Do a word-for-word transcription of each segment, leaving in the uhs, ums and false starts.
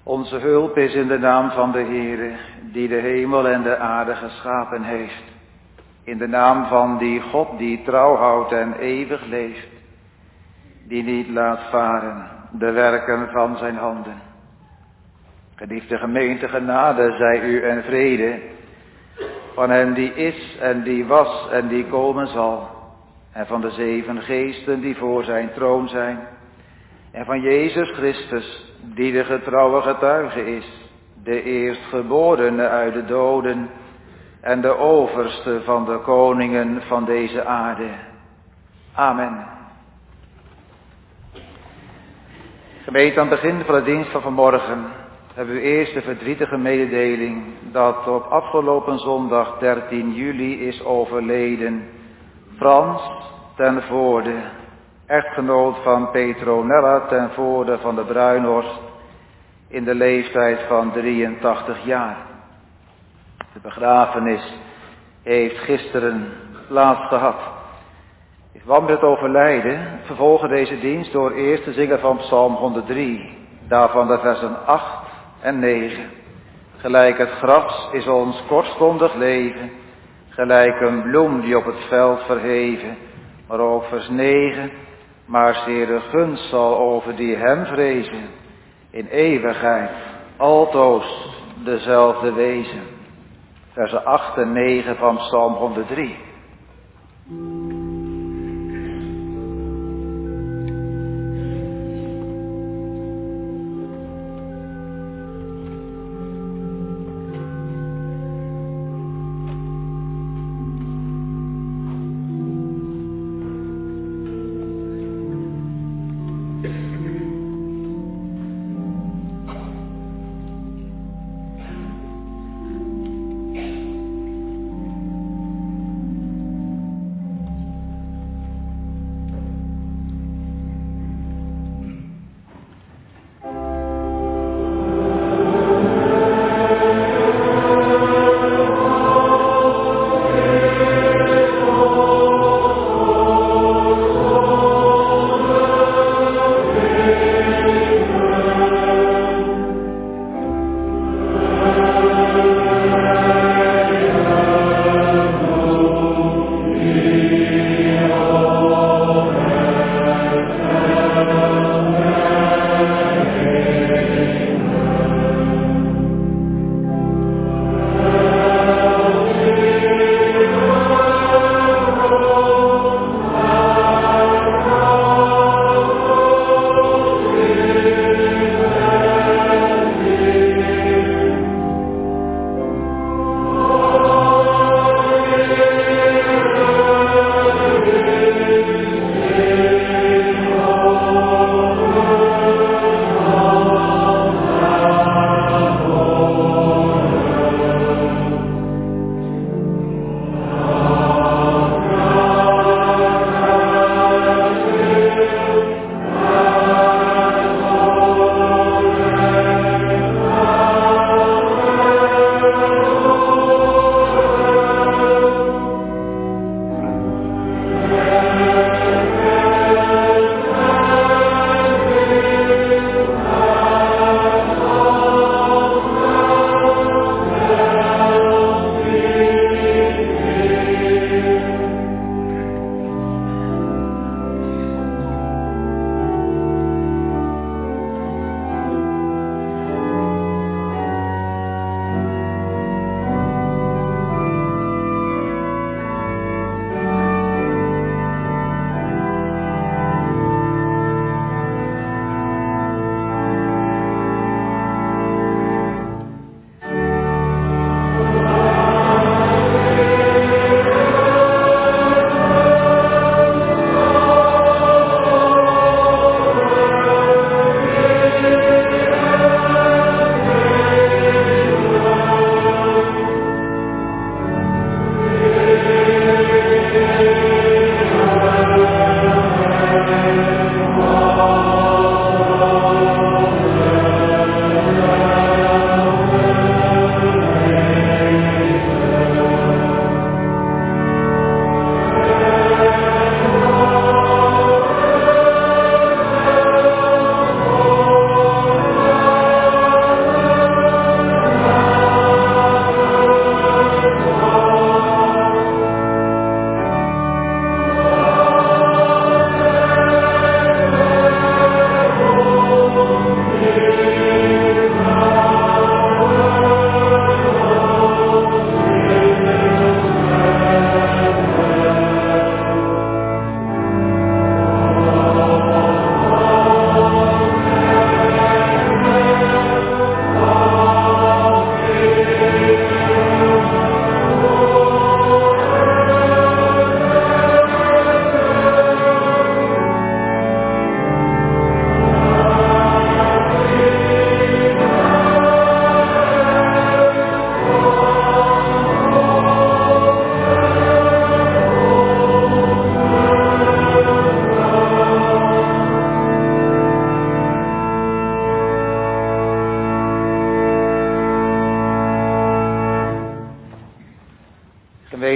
Onze hulp is in de naam van de Heere, die de hemel en de aarde geschapen heeft. In de naam van die God die trouw houdt en eeuwig leeft. Die niet laat varen de werken van zijn handen. Geliefde gemeente, genade zij u en vrede. Van hem die is en die was en die komen zal. En van de zeven geesten die voor zijn troon zijn. En van Jezus Christus, die de getrouwe getuige is. De eerstgeborene uit de doden. En de overste van de koningen van deze aarde. Amen. Gemeente, aan het begin van de dienst van vanmorgen hebben we eerst de verdrietige mededeling dat op afgelopen zondag dertien juli is overleden Frans ten Voorde, echtgenoot van Petronella ten Voorde van de Bruinhorst, in de leeftijd van drieëntachtig jaar. De begrafenis heeft gisteren plaats gehad. Ik kwam met het overlijden, vervolgen deze dienst door eerst te zingen van Psalm honderddrie, daarvan de versen acht en negen. Gelijk het gras is ons kortstondig leven, gelijk een bloem die op het veld verheven, maar ook vers negen, maar zeer de gunst zal over die hem vrezen, in eeuwigheid, altoos dezelfde wezen. Versen acht en negen van Psalm honderddrie.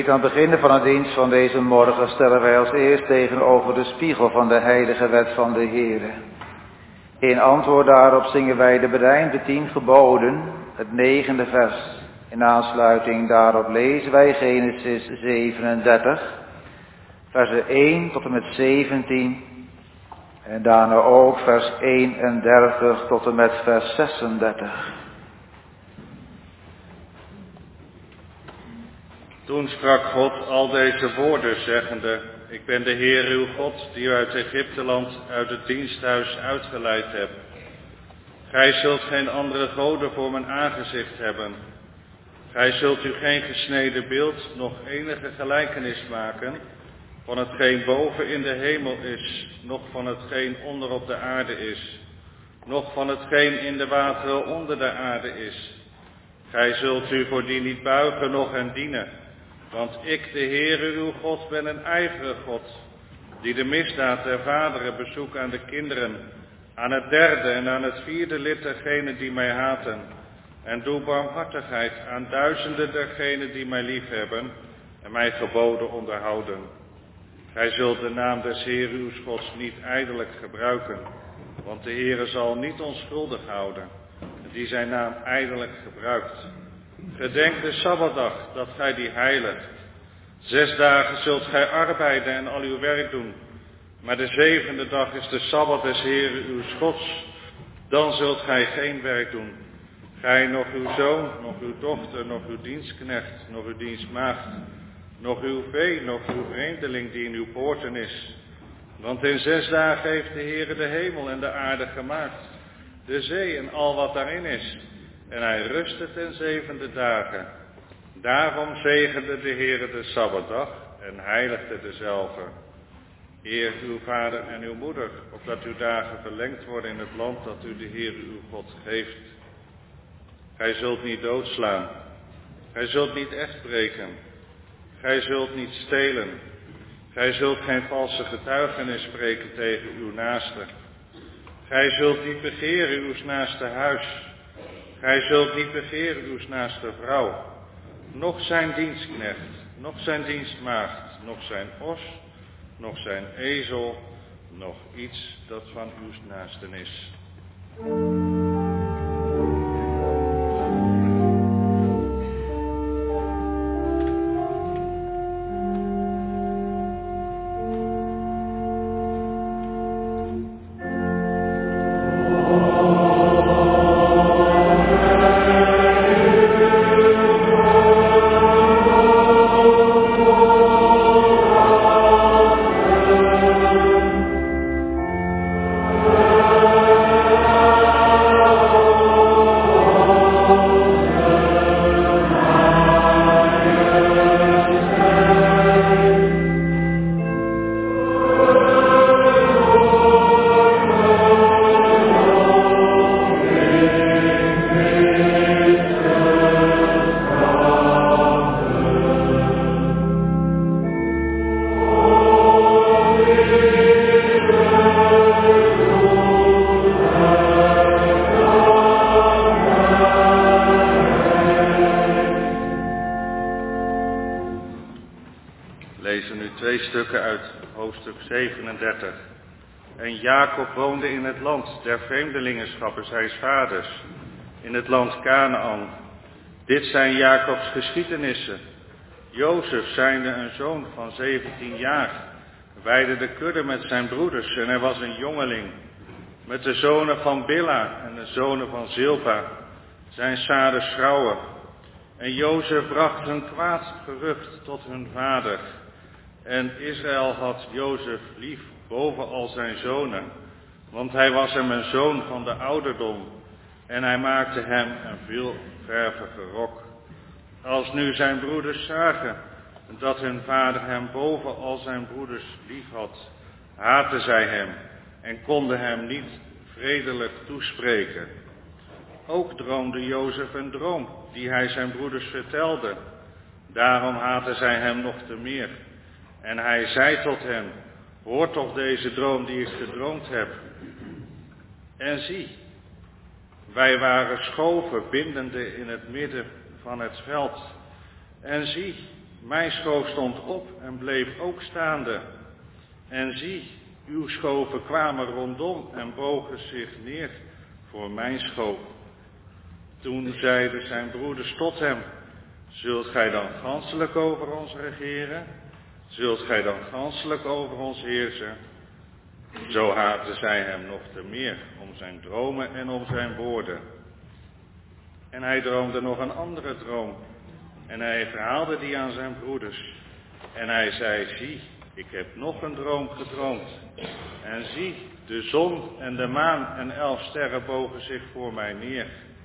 Gemeente, aan het begin van de dienst van deze morgen stellen wij als eerst tegenover de spiegel van de heilige wet van de Heere. In antwoord daarop zingen wij de berijmde tien geboden, het negende vers. In aansluiting daarop lezen wij Genesis zevenendertig, versen één tot en met zeventien. En daarna ook vers eenendertig tot en met vers zesendertig. Toen sprak God al deze woorden, zeggende: Ik ben de Heer uw God, die u uit Egypteland, uit het diensthuis uitgeleid hebt. Gij zult geen andere goden voor mijn aangezicht hebben. Gij zult u geen gesneden beeld, noch enige gelijkenis maken van hetgeen boven in de hemel is, noch van hetgeen onder op de aarde is, noch van hetgeen in de wateren onder de aarde is. Gij zult u voor die niet buigen, noch hen dienen. Want ik, de Heere uw God, ben een ijverige God, die de misdaad der vaderen bezoekt aan de kinderen, aan het derde en aan het vierde lid dergenen die mij haten, en doe barmhartigheid aan duizenden dergenen die mij liefhebben en mijn geboden onderhouden. Gij zult de naam des Heeren uw Gods niet ijdelijk gebruiken, want de Heere zal niet onschuldig houden, die zijn naam ijdelijk gebruikt. Gedenk de Sabbatdag, dat gij die heiligt. Zes dagen zult gij arbeiden en al uw werk doen. Maar de zevende dag is de Sabbat des Heeren uw Gods. Dan zult gij geen werk doen. Gij, nog uw zoon, nog uw dochter, nog uw dienstknecht, nog uw dienstmaagd, nog uw vee, nog uw vreemdeling die in uw poorten is. Want in zes dagen heeft de Heere de hemel en de aarde gemaakt, de zee en al wat daarin is. En hij rustte ten zevende dagen. Daarom zegende de Heere de Sabbatdag en heiligde dezelve. Eer uw vader en uw moeder, opdat uw dagen verlengd worden in het land dat u de Heere uw God geeft. Gij zult niet doodslaan. Gij zult niet echt breken. Gij zult niet stelen. Gij zult geen valse getuigenis spreken tegen uw naaste. Gij zult niet begeren uws naaste huis. Gij zult niet begeren uws naaste vrouw, noch zijn dienstknecht, noch zijn dienstmaagd, noch zijn os, noch zijn ezel, noch iets dat van uws naasten is. zevenendertig. En Jacob woonde in het land der vreemdelingenschappen zijns vaders, in het land Kanaan. Dit zijn Jacobs geschiedenissen. Jozef, zijnde een zoon van zeventien jaar, weidde de kudde met zijn broeders en hij was een jongeling. Met de zonen van Bilha en de zonen van Zilpa, zijn vaders vrouwen. En Jozef bracht hun kwaad gerucht tot hun vader. En Israël had Jozef lief boven al zijn zonen, want hij was hem een zoon van de ouderdom. En hij maakte hem een veelvervige rok. Als nu zijn broeders zagen dat hun vader hem boven al zijn broeders lief had, haatten zij hem en konden hem niet vredelijk toespreken. Ook droomde Jozef een droom die hij zijn broeders vertelde. Daarom haatten zij hem nog te meer. En hij zei tot hen: hoor toch deze droom die ik gedroomd heb. En zie, wij waren schoven bindende in het midden van het veld. En zie, Mijn schoof stond op en bleef ook staande. En zie, uw schoven kwamen rondom en bogen zich neer voor mijn schoof. Toen zeiden zijn broeders tot hem, zult gij dan ganselijk over ons regeren? Zult gij dan ganselijk over ons heersen? Zo haatten zij hem nog te meer om zijn dromen en om zijn woorden. En hij droomde nog een andere droom. En hij verhaalde die aan zijn broeders. En hij zei, zie, ik heb nog een droom gedroomd. En zie, de zon en de maan en elf sterren bogen zich voor mij neer.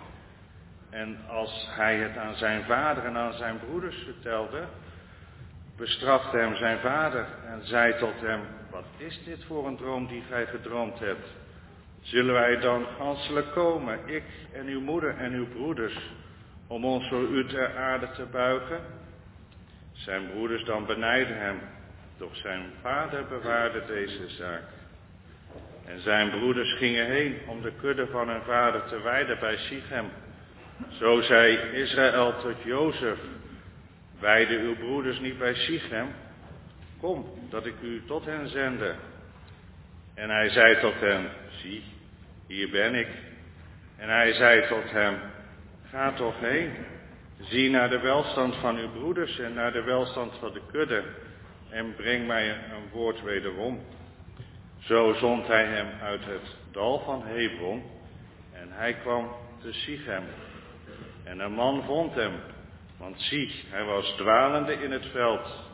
En als hij het aan zijn vader en aan zijn broeders vertelde, bestrafte hem zijn vader en zei tot hem, wat is dit voor een droom die gij gedroomd hebt? Zullen wij dan ganselijk komen, ik en uw moeder en uw broeders, om ons voor u ter aarde te buigen? Zijn broeders dan benijdden hem, doch zijn vader bewaarde deze zaak. En zijn broeders gingen heen om de kudde van hun vader te weiden bij Sichem. Zo zei Israël tot Jozef, weiden uw broeders niet bij Sichem? Kom, dat ik u tot hen zende. En hij zei tot hen, zie, hier ben ik. En hij zei tot hem, ga toch heen. Zie naar de welstand van uw broeders en naar de welstand van de kudde. En breng mij een woord wederom. Zo zond hij hem uit het dal van Hebron. En hij kwam te Sichem. En een man vond hem. Want zie, hij was dwalende in het veld.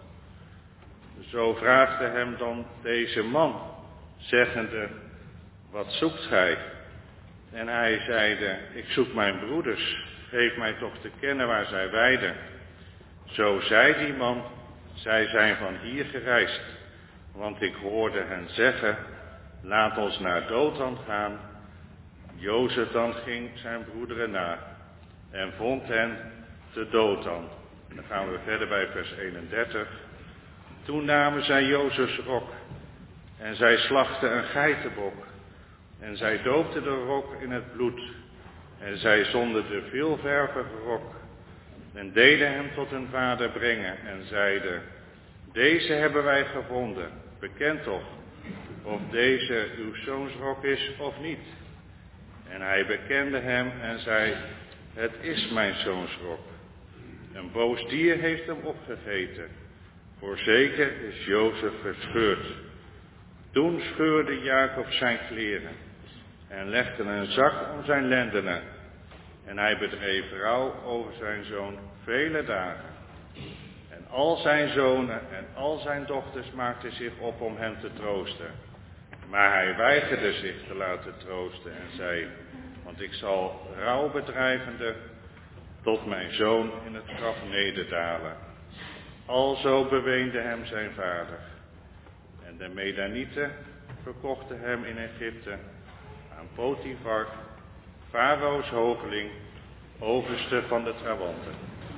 Zo vraagde hem dan deze man, zeggende, wat zoekt gij? En hij zeide, ik zoek mijn broeders, geef mij toch te kennen waar zij weiden. Zo zei die man, zij zijn van hier gereisd, want ik hoorde hen zeggen, laat ons naar Dothan gaan. Jozef dan ging zijn broederen na en vond hen te Dothan. En dan gaan we verder bij vers eenendertig. Toen namen zij Jozefs rok en zij slachten een geitenbok en zij doopten de rok in het bloed en zij zonden de veelvervige rok en deden hem tot hun vader brengen en zeiden, deze hebben wij gevonden, bekend toch of deze uw zoons rok is of niet. En hij bekende hem en zei, het is mijn zoons rok. Een boos dier heeft hem opgegeten. Voorzeker is Jozef verscheurd. Toen scheurde Jacob zijn kleren en legde een zak om zijn lendenen. En hij bedreef rouw over zijn zoon vele dagen. En al zijn zonen en al zijn dochters maakten zich op om hem te troosten. Maar hij weigerde zich te laten troosten en zei, want ik zal rouw bedrijvende tot mijn zoon in het graf nederdalen. Alzo beweende hem zijn vader. En de Medanieten verkochten hem in Egypte aan Potifar, Farao's hoveling, overste van de trawanten.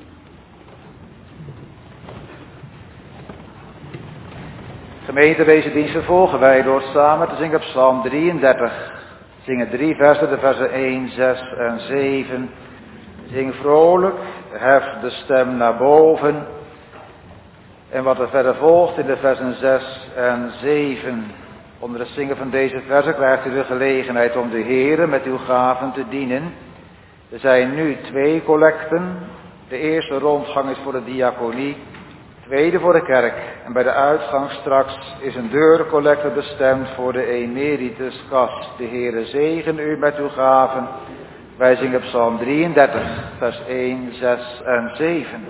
Gemeente, deze dienst vervolgen wij door samen te zingen op Psalm drieëndertig. Zingen drie versen, de versen één, zes en zeven. Zing vrolijk, hef de stem naar boven. En wat er verder volgt in de versen zes en zeven. Onder het zingen van deze versen krijgt u de gelegenheid om de Heere met uw gaven te dienen. Er zijn nu twee collecten. De eerste rondgang is voor de diaconie, de tweede voor de kerk. En bij de uitgang straks is een deurcollecte bestemd voor de emerituskas. De Heere zegen u met uw gaven. Wij zingen Psalm drieëndertig, vers één, zes en zeven.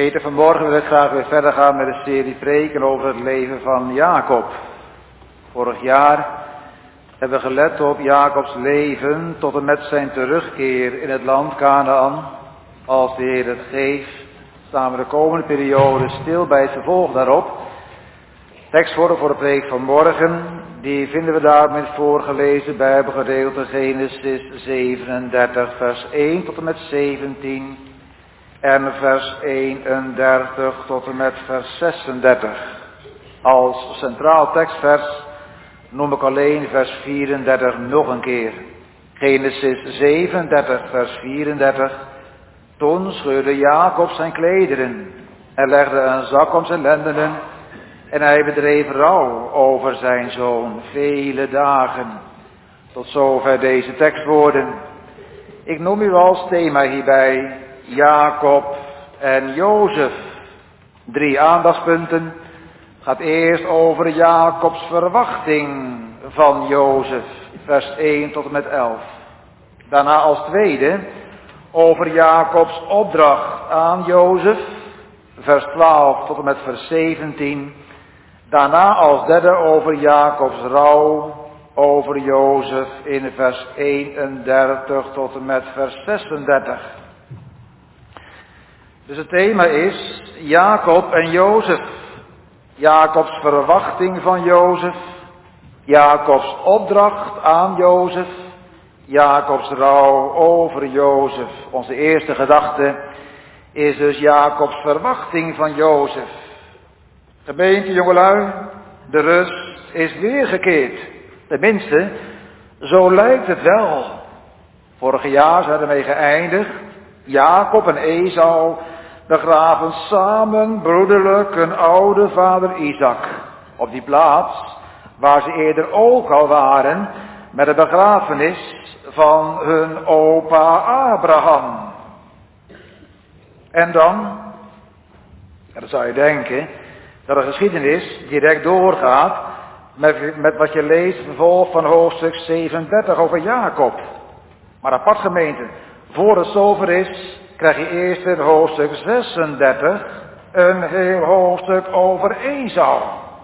Gemeente, vanmorgen wil ik graag weer verder gaan met een serie preken over het leven van Jacob. Vorig jaar hebben we gelet op Jacobs leven tot en met zijn terugkeer in het land Kanaan. Als de Heer het geeft, staan we de komende periode stil bij het vervolg daarop. Tekst voor de preek van morgen, die vinden we daar met voorgelezen Bijbelgedeelte Genesis zevenendertig vers één tot en met zeventien en vers eenendertig tot en met vers zesendertig. Als centraal tekstvers noem ik alleen vers vierendertig nog een keer. Genesis zevenendertig vers vierendertig. Toen scheurde Jacob zijn klederen en legde een zak om zijn lendenen. En hij bedreef rouw over zijn zoon vele dagen. Tot zover deze tekstwoorden. Ik noem u als thema hierbij Jacob en Jozef. Drie aandachtspunten. Gaat eerst over Jacobs verwachting van Jozef. Vers één tot en met elf. Daarna als tweede over Jacobs opdracht aan Jozef. Vers twaalf tot en met vers zeventien. Daarna als derde over Jacobs rouw over Jozef in vers eenendertig tot en met vers zesendertig. Dus het thema is Jacob en Jozef. Jacobs verwachting van Jozef. Jacobs opdracht aan Jozef. Jacobs rouw over Jozef. Onze eerste gedachte is dus Jacobs verwachting van Jozef. Gemeente, jongelui, de rust is weergekeerd. Tenminste, zo lijkt het wel. Vorig jaar zijn we ermee geëindigd. Jacob en Esau begraven samen broederlijk hun oude vader Isaac. Op die plaats waar ze eerder ook al waren met de begrafenis van hun opa Abraham. En dan, ja, dan zou je denken dat de geschiedenis direct doorgaat met, met wat je leest vervolg van hoofdstuk zevenendertig over Jacob. Maar apart gemeente, voor het zover is, krijg je eerst in hoofdstuk zesendertig een heel hoofdstuk over Esau.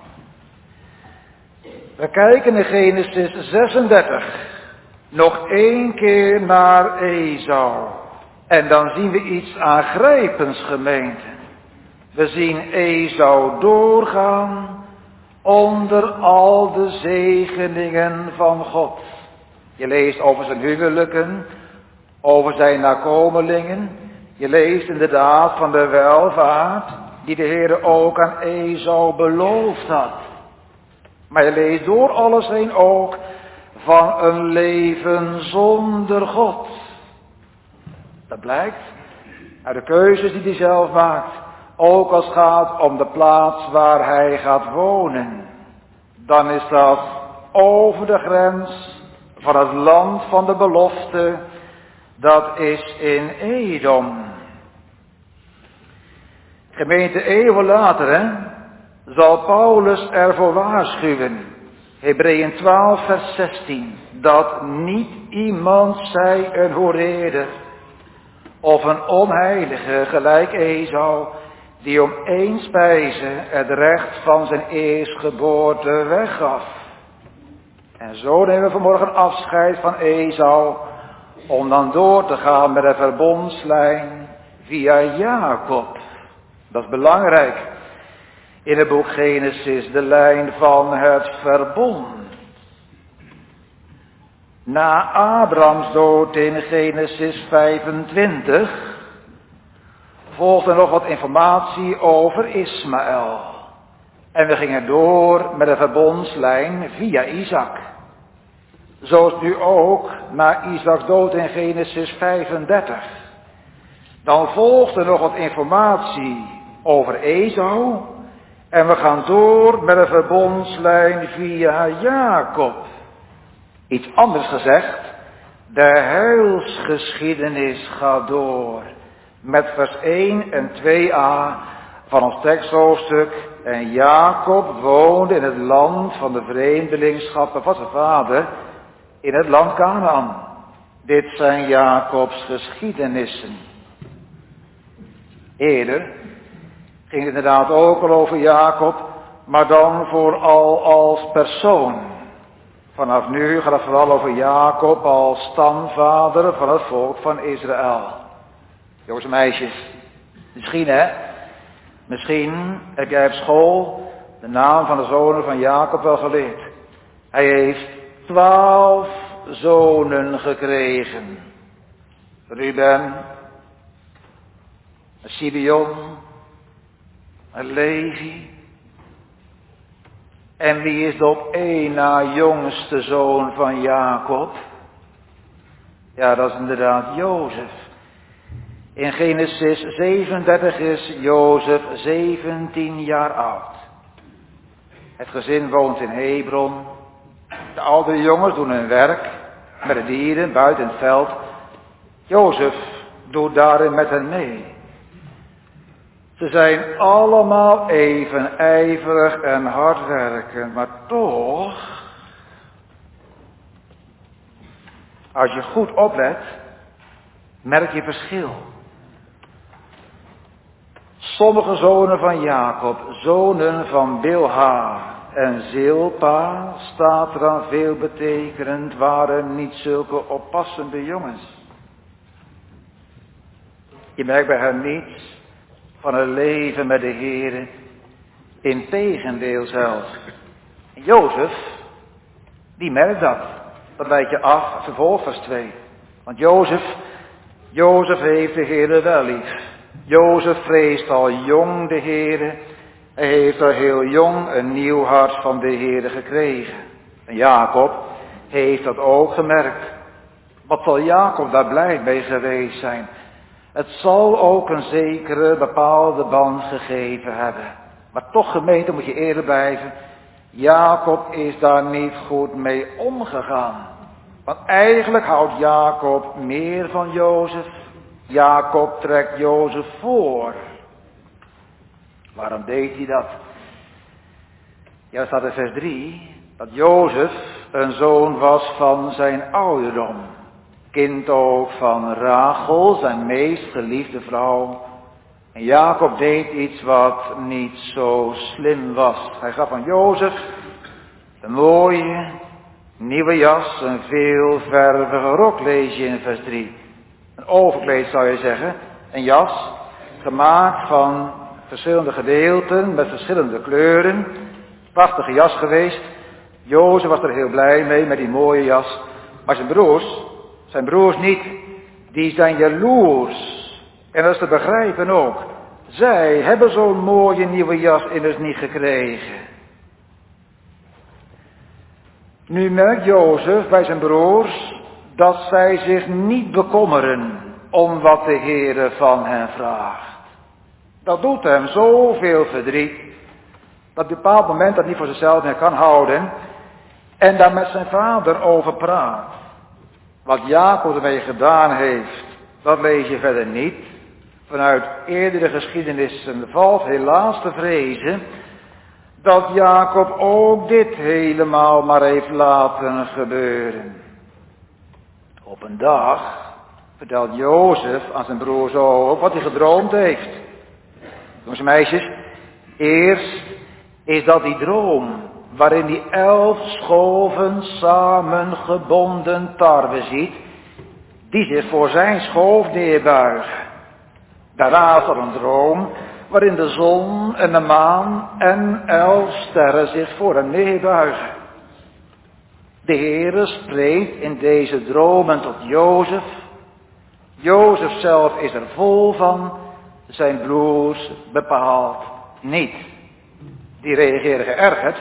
We kijken in Genesis zesendertig nog één keer naar Esau. En dan zien we iets aangrijpends, gemeente. We zien Esau doorgaan onder al de zegeningen van God. Je leest over zijn huwelijken, over zijn nakomelingen. Je leest inderdaad van de welvaart die de Heer ook aan Esau beloofd had. Maar je leest door alles heen ook van een leven zonder God. Dat blijkt uit de keuzes die hij zelf maakt. Ook als het gaat om de plaats waar hij gaat wonen. Dan is dat over de grens van het land van de belofte. Dat is in Edom. Gemeente, eeuwen later, hè, zal Paulus ervoor waarschuwen. Hebreeën twaalf vers zestien. Dat niet iemand zij een horeerder of een onheilige gelijk Esau, die om één spijze het recht van zijn eerstgeboorte weggaf. En zo nemen we vanmorgen afscheid van Esau, om dan door te gaan met de verbondslijn via Jacob. Dat is belangrijk. In het boek Genesis, de lijn van het verbond. Na Abrahams dood in Genesis vijfentwintig volgt er nog wat informatie over Ismaël. En we gingen door met de verbondslijn via Isaac. Zoals nu ook na Isaacs dood in Genesis vijfendertig. Dan volgt er nog wat informatie over Esau. En we gaan door met de verbondslijn via Jacob. Iets anders gezegd, de heilsgeschiedenis gaat door. Met vers één en twee a van ons teksthoofdstuk. En Jacob woonde in het land van de vreemdelingschappen van zijn vader, in het land Kanaan. Dit zijn Jacobs geschiedenissen. Eerder ging het inderdaad ook al over Jacob, maar dan vooral als persoon. Vanaf nu gaat het vooral over Jacob als stamvader van het volk van Israël. Jongens en meisjes, misschien hè, misschien heb jij op school de naam van de zonen van Jacob wel geleerd. Hij heeft twaalf zonen gekregen. Ruben, Simeon, Levi. En wie is de op één na jongste zoon van Jacob? Ja, dat is inderdaad Jozef. In Genesis zevenendertig is Jozef zeventien jaar oud. Het gezin woont in Hebron. De oudere jongens doen hun werk met de dieren buiten het veld. Jozef doet daarin met hen mee. Ze zijn allemaal even ijverig en hardwerkend, maar toch, als je goed oplet, merk je verschil. Sommige zonen van Jacob, zonen van Bilha en Zilpa, staat er aan veelbetekenend, waren niet zulke oppassende jongens. Je merkt bij hen niets van een leven met de Heere, integendeel zelfs. Jozef, die merkt dat. Dat leid je af, vervolg vers twee. Want Jozef, Jozef heeft de Heere wel lief. Jozef vreest al jong de Heere. Hij heeft al heel jong een nieuw hart van de Heere gekregen. En Jacob heeft dat ook gemerkt. Wat zal Jacob daar blij mee geweest zijn? Het zal ook een zekere bepaalde band gegeven hebben. Maar toch, gemeente, moet je eerlijk blijven. Jacob is daar niet goed mee omgegaan. Want eigenlijk houdt Jacob meer van Jozef. Jacob trekt Jozef voor. Waarom deed hij dat? Ja, er staat in vers drie dat Jozef een zoon was van zijn ouderdom. Kind ook van Rachel, zijn meest geliefde vrouw. En Jacob deed iets wat niet zo slim was. Hij gaf aan Jozef een mooie nieuwe jas, een veelvervige rok, lees je in vers drie. Een overkleed zou je zeggen, een jas, gemaakt van verschillende gedeelten met verschillende kleuren. Prachtige jas geweest. Jozef was er heel blij mee met die mooie jas. Maar zijn broers, zijn broers niet, die zijn jaloers. En dat is te begrijpen ook. Zij hebben zo'n mooie nieuwe jas immers niet gekregen. Nu merkt Jozef bij zijn broers dat zij zich niet bekommeren om wat de Heere van hen vraagt. Dat doet hem zoveel verdriet, dat op een bepaald moment dat niet voor zichzelf meer kan houden en daar met zijn vader over praat. Wat Jacob ermee gedaan heeft, dat lees je verder niet. Vanuit eerdere geschiedenissen valt helaas te vrezen dat Jacob ook dit helemaal maar heeft laten gebeuren. Op een dag vertelt Jozef aan zijn broers ook wat hij gedroomd heeft. Jongens en meisjes, eerst is dat die droom waarin die elf schoven samengebonden tarwe ziet, die zich voor zijn schoof neerbuigen. Daarna is er een droom waarin de zon en de maan en elf sterren zich voor hem neerbuigen. De Heere spreekt in deze dromen tot Jozef. Jozef zelf is er vol van, zijn broers bepaald niet. Die reageren geërgerd.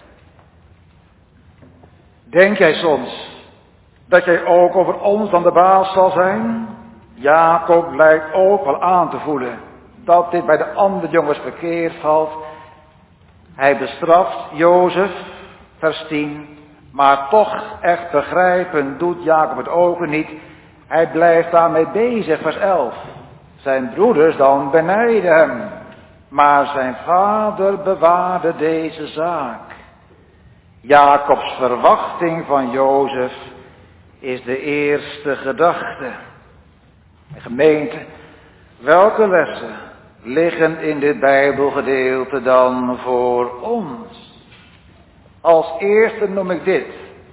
Denk jij soms dat jij ook over ons dan de baas zal zijn? Jacob lijkt ook wel aan te voelen dat dit bij de andere jongens verkeerd valt. Hij bestraft Jozef, vers tien, maar toch echt begrijpen doet Jacob het ook niet. Hij blijft daarmee bezig, vers elf. Zijn broeders dan benijden hem, maar zijn vader bewaarde deze zaak. Jacobs verwachting van Jozef is de eerste gedachte. En gemeente, welke lessen liggen in dit Bijbelgedeelte dan voor ons? Als eerste noem ik dit.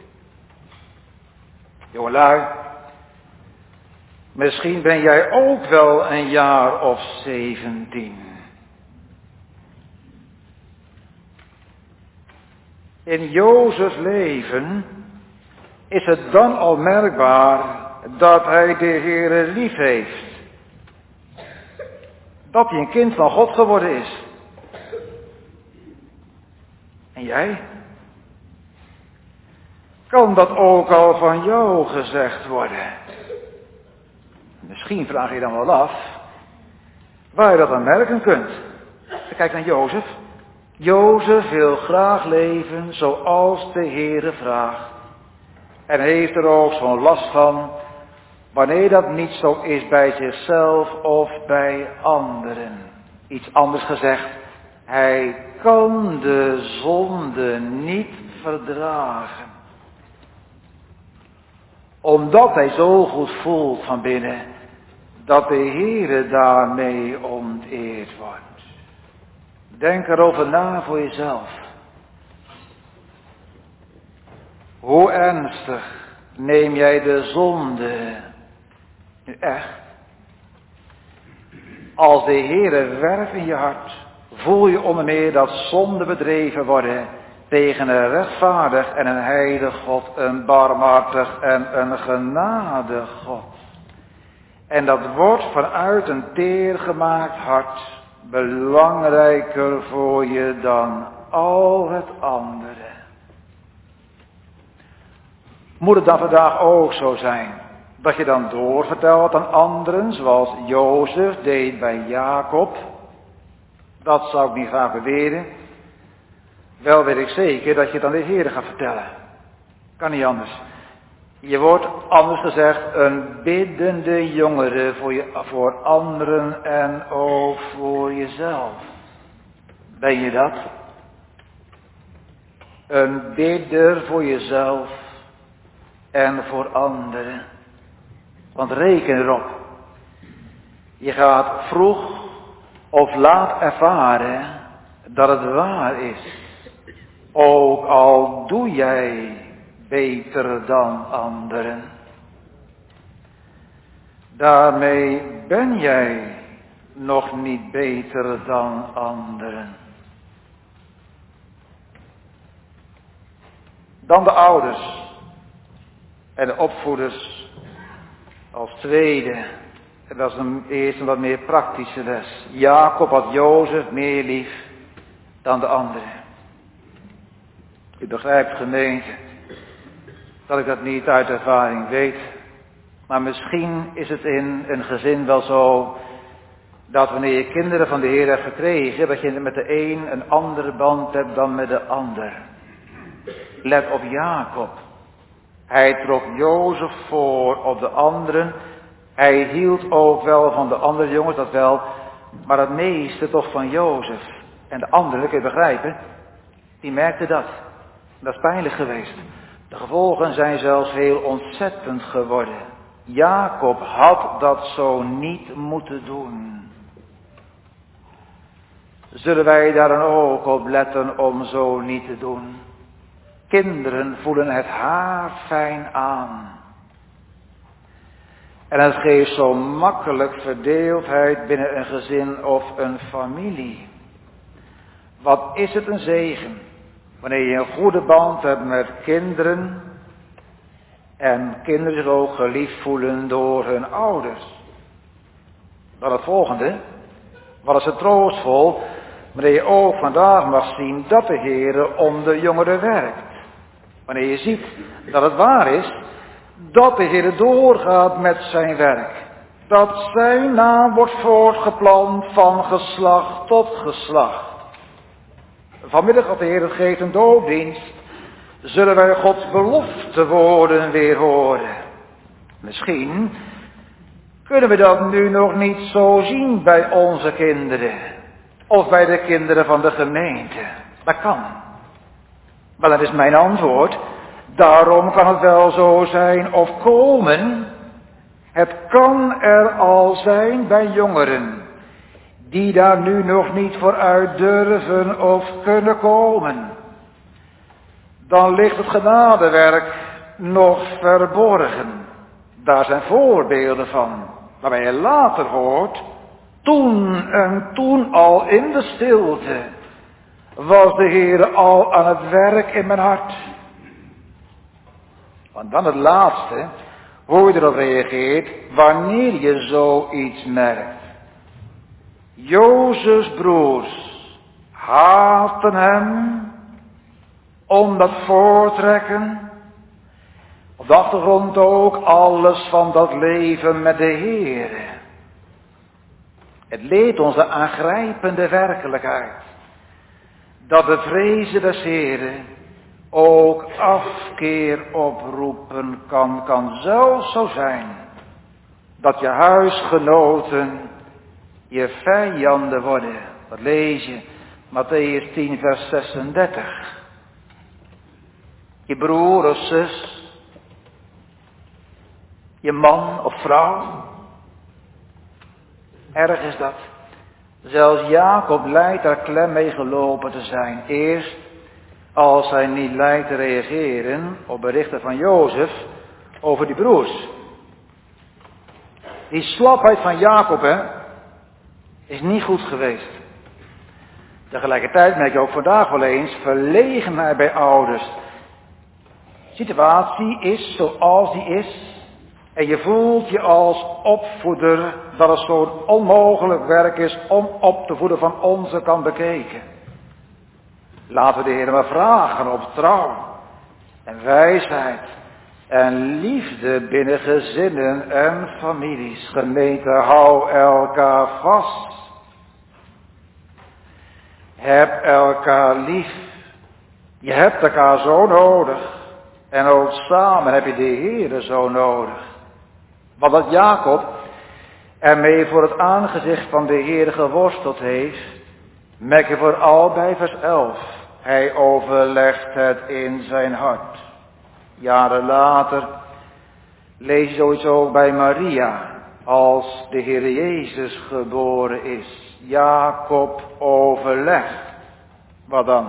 Jongelui, misschien ben jij ook wel een jaar of zeventien. In Jozefs leven is het dan al merkbaar dat hij de Heere lief heeft. Dat hij een kind van God geworden is. En jij? Kan dat ook al van jou gezegd worden? Misschien vraag je dan wel af waar je dat aan merken kunt. Kijk naar Jozef. Jozef wil graag leven zoals de Heere vraagt. En heeft er ook zo'n last van wanneer dat niet zo is bij zichzelf of bij anderen. Iets anders gezegd, hij kan de zonde niet verdragen. Omdat hij zo goed voelt van binnen dat de Heere daarmee onteerd wordt. Denk erover na voor jezelf. Hoe ernstig neem jij de zonde nu echt? Als de Heere werkt in je hart, voel je onder meer dat zonde bedreven worden tegen een rechtvaardig en een heilig God, een barmhartig en een genadig God. En dat wordt vanuit een teergemaakt hart belangrijker voor je dan al het andere. Moet het dan vandaag ook zo zijn dat je dan doorvertelt aan anderen, zoals Jozef deed bij Jacob? Dat zou ik niet graag beweren. Wel weet ik zeker dat je het aan de Heere gaat vertellen. Kan niet anders. Je wordt, anders gezegd, een biddende jongere voor, je, voor anderen en ook voor jezelf. Ben je dat? Een bidder voor jezelf en voor anderen. Want reken erop. Je gaat vroeg of laat ervaren dat het waar is. Ook al doe jij beter dan anderen. Daarmee ben jij nog niet beter dan anderen. Dan de ouders en de opvoeders als tweede. En dat is een eerste een wat meer praktische les. Jacob had Jozef meer lief dan de anderen. U begrijpt, gemeente, dat ik dat niet uit ervaring weet. Maar misschien is het in een gezin wel zo dat wanneer je kinderen van de Heer hebt gekregen, dat je met de een een andere band hebt dan met de ander. Let op Jacob. Hij trok Jozef voor op de anderen. Hij hield ook wel van de andere jongens, dat wel. Maar het meeste toch van Jozef. En de anderen, kun je begrijpen, die merkten dat. Dat is pijnlijk geweest. De gevolgen zijn zelfs heel ontzettend geworden. Jacob had dat zo niet moeten doen. Zullen wij daar dan ook op letten om zo niet te doen? Kinderen voelen het haarfijn aan. En het geeft zo makkelijk verdeeldheid binnen een gezin of een familie. Wat is het een zegen wanneer je een goede band hebt met kinderen en kinderen zich ook geliefd voelen door hun ouders. Dan het volgende, wat is het troostvol wanneer je ook vandaag mag zien dat de Heere om de jongeren werkt. Wanneer je ziet dat het waar is dat de Heere doorgaat met zijn werk. Dat zijn naam wordt voortgeplant van geslacht tot geslacht. Vanmiddag had de Heer het geeft een doopdienst. Zullen wij Gods belofte woorden weer horen. Misschien kunnen we dat nu nog niet zo zien bij onze kinderen. Of bij de kinderen van de gemeente. Dat kan. Maar dat is mijn antwoord. Daarom kan het wel zo zijn of komen. Het kan er al zijn bij jongeren die daar nu nog niet vooruit durven of kunnen komen. Dan ligt het genadewerk nog verborgen. Daar zijn voorbeelden van, waarbij je later hoort, toen en toen al in de stilte was de Heere al aan het werk in mijn hart. Want dan het laatste, hoe je erop reageert, wanneer je zoiets merkt. Jozefs broers haatten hem om dat voortrekken. Op de achtergrond ook alles van dat leven met de Heere. Het leert ons de aangrijpende werkelijkheid. Dat de vrezen des Heeren ook afkeer oproepen kan. Kan zelfs zo zijn dat je huisgenoten je vijanden worden. Dat lees je Mattheüs tien vers zesendertig. Je broer of zus, je man of vrouw. Erg is dat. Zelfs Jacob lijkt daar klem mee gelopen te zijn. Eerst als hij niet lijkt te reageren op berichten van Jozef over die broers. Die slapheid van Jacob, hè, is niet goed geweest. Tegelijkertijd merk je ook vandaag wel eens verlegenheid bij ouders. De situatie is zoals die is. En je voelt je als opvoeder dat het zo'n onmogelijk werk is om op te voeden van onze kant bekeken. Laten we de Heer maar vragen op trouw en wijsheid en liefde binnen gezinnen en families. Gemeente, hou elkaar vast. Heb elkaar lief. Je hebt elkaar zo nodig. En ook samen heb je de Heer zo nodig. Want dat Jacob ermee voor het aangezicht van de Heer geworsteld heeft, merk je vooral bij vers elf. Hij overlegt het in zijn hart. Jaren later lees je zoiets ook bij Maria, als de Heer Jezus geboren is. Jacob overlegt. Wat dan?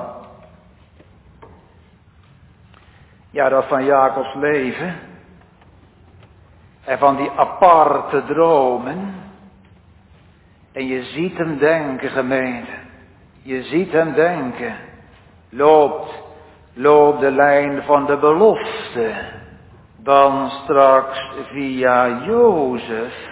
Ja, dat van Jacobs leven en van die aparte dromen. En je ziet hem denken, gemeente. Je ziet hem denken. Loopt, loopt de lijn van de belofte. Dan straks via Jozef.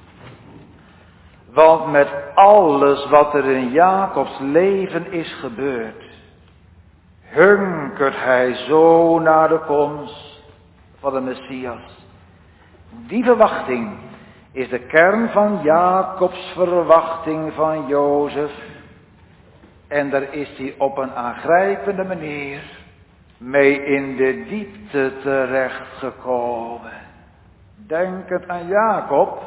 Want met alles wat er in Jacobs leven is gebeurd, hunkert hij zo naar de komst van de Messias. Die verwachting is de kern van Jacobs verwachting van Jozef. En daar is hij op een aangrijpende manier mee in de diepte terechtgekomen. Denkend aan Jacob,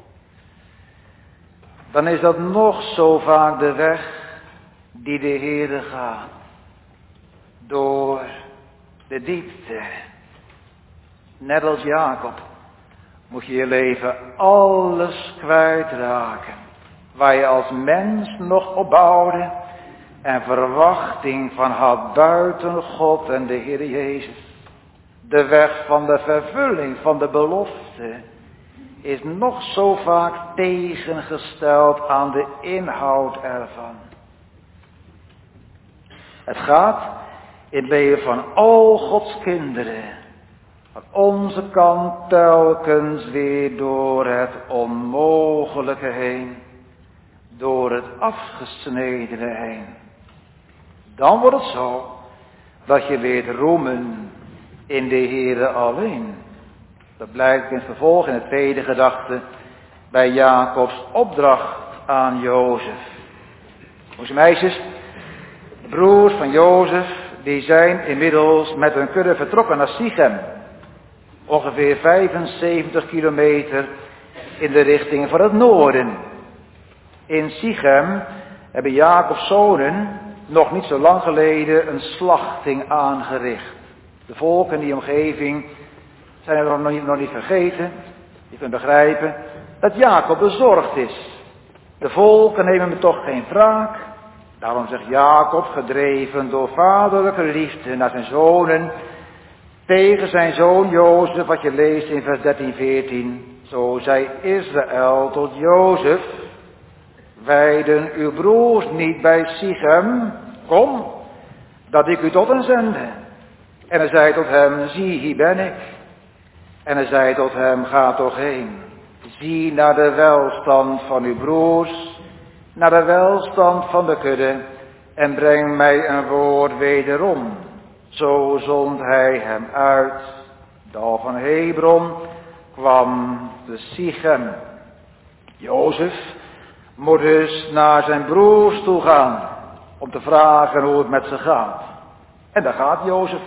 dan is dat nog zo vaak de weg die de Heere gaat. Door de diepte. Net als Jacob moet je je leven alles kwijtraken. Waar je als mens nog op bouwde en verwachting van had buiten God en de Heer Jezus. De weg van de vervulling van de belofte is nog zo vaak tegengesteld aan de inhoud ervan. Het gaat in het leven van al Gods kinderen, van onze kant telkens weer door het onmogelijke heen, door het afgesnedene heen. Dan wordt het zo dat je leert roemen in de Heere alleen. Dat blijkt in het vervolg in de tweede gedachte bij Jacobs opdracht aan Jozef. Onze meisjes, de broers van Jozef, die zijn inmiddels met een kudde vertrokken naar Sichem. Ongeveer vijfenzeventig kilometer in de richting van het noorden. In Sichem hebben Jacobs zonen nog niet zo lang geleden een slachting aangericht. De volken in die omgeving zijn er nog niet, nog niet vergeten. Je kunt begrijpen dat Jacob bezorgd is De volken nemen me toch geen wraak. Daarom zegt Jacob, gedreven door vaderlijke liefde naar zijn zonen, tegen zijn zoon Jozef, wat je leest in vers dertien, veertien. Zo zei Israël tot Jozef, wijden uw broers niet bij Sichem, kom, dat ik u tot hen zende. En hij zei tot hem, zie, hier ben ik. En hij zei tot hem, ga toch heen. Zie naar de welstand van uw broers, naar de welstand van de kudde, en breng mij een woord wederom. Zo zond hij hem uit. Dal van Hebron kwam te Sichem. Jozef moet dus naar zijn broers toe gaan, om te vragen hoe het met ze gaat. En daar gaat Jozef.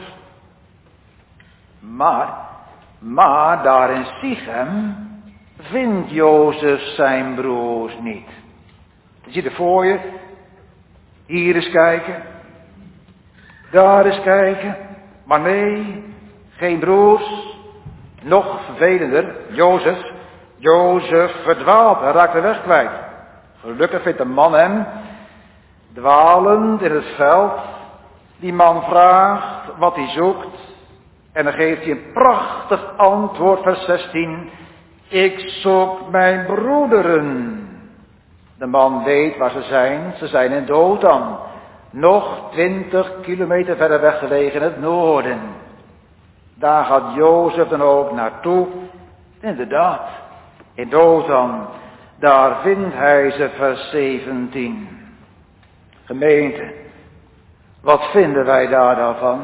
Maar, maar daar in Sichem vindt Jozef zijn broers niet. Je ziet er voor je, hier eens kijken, daar eens kijken, maar nee, geen broers, nog vervelender, Jozef, Jozef verdwaalt en raakt de weg kwijt. Gelukkig vindt een man hem, dwalend in het veld. Die man vraagt wat hij zoekt en dan geeft hij een prachtig antwoord, vers zestien. Ik zoek mijn broederen. De man weet waar ze zijn. Ze zijn in Dothan. Nog twintig kilometer verder weg gelegen in het noorden. Daar gaat Jozef dan ook naartoe. Inderdaad, in Dothan. Daar vindt hij ze, vers zeventien. Gemeente, wat vinden wij daar dan van?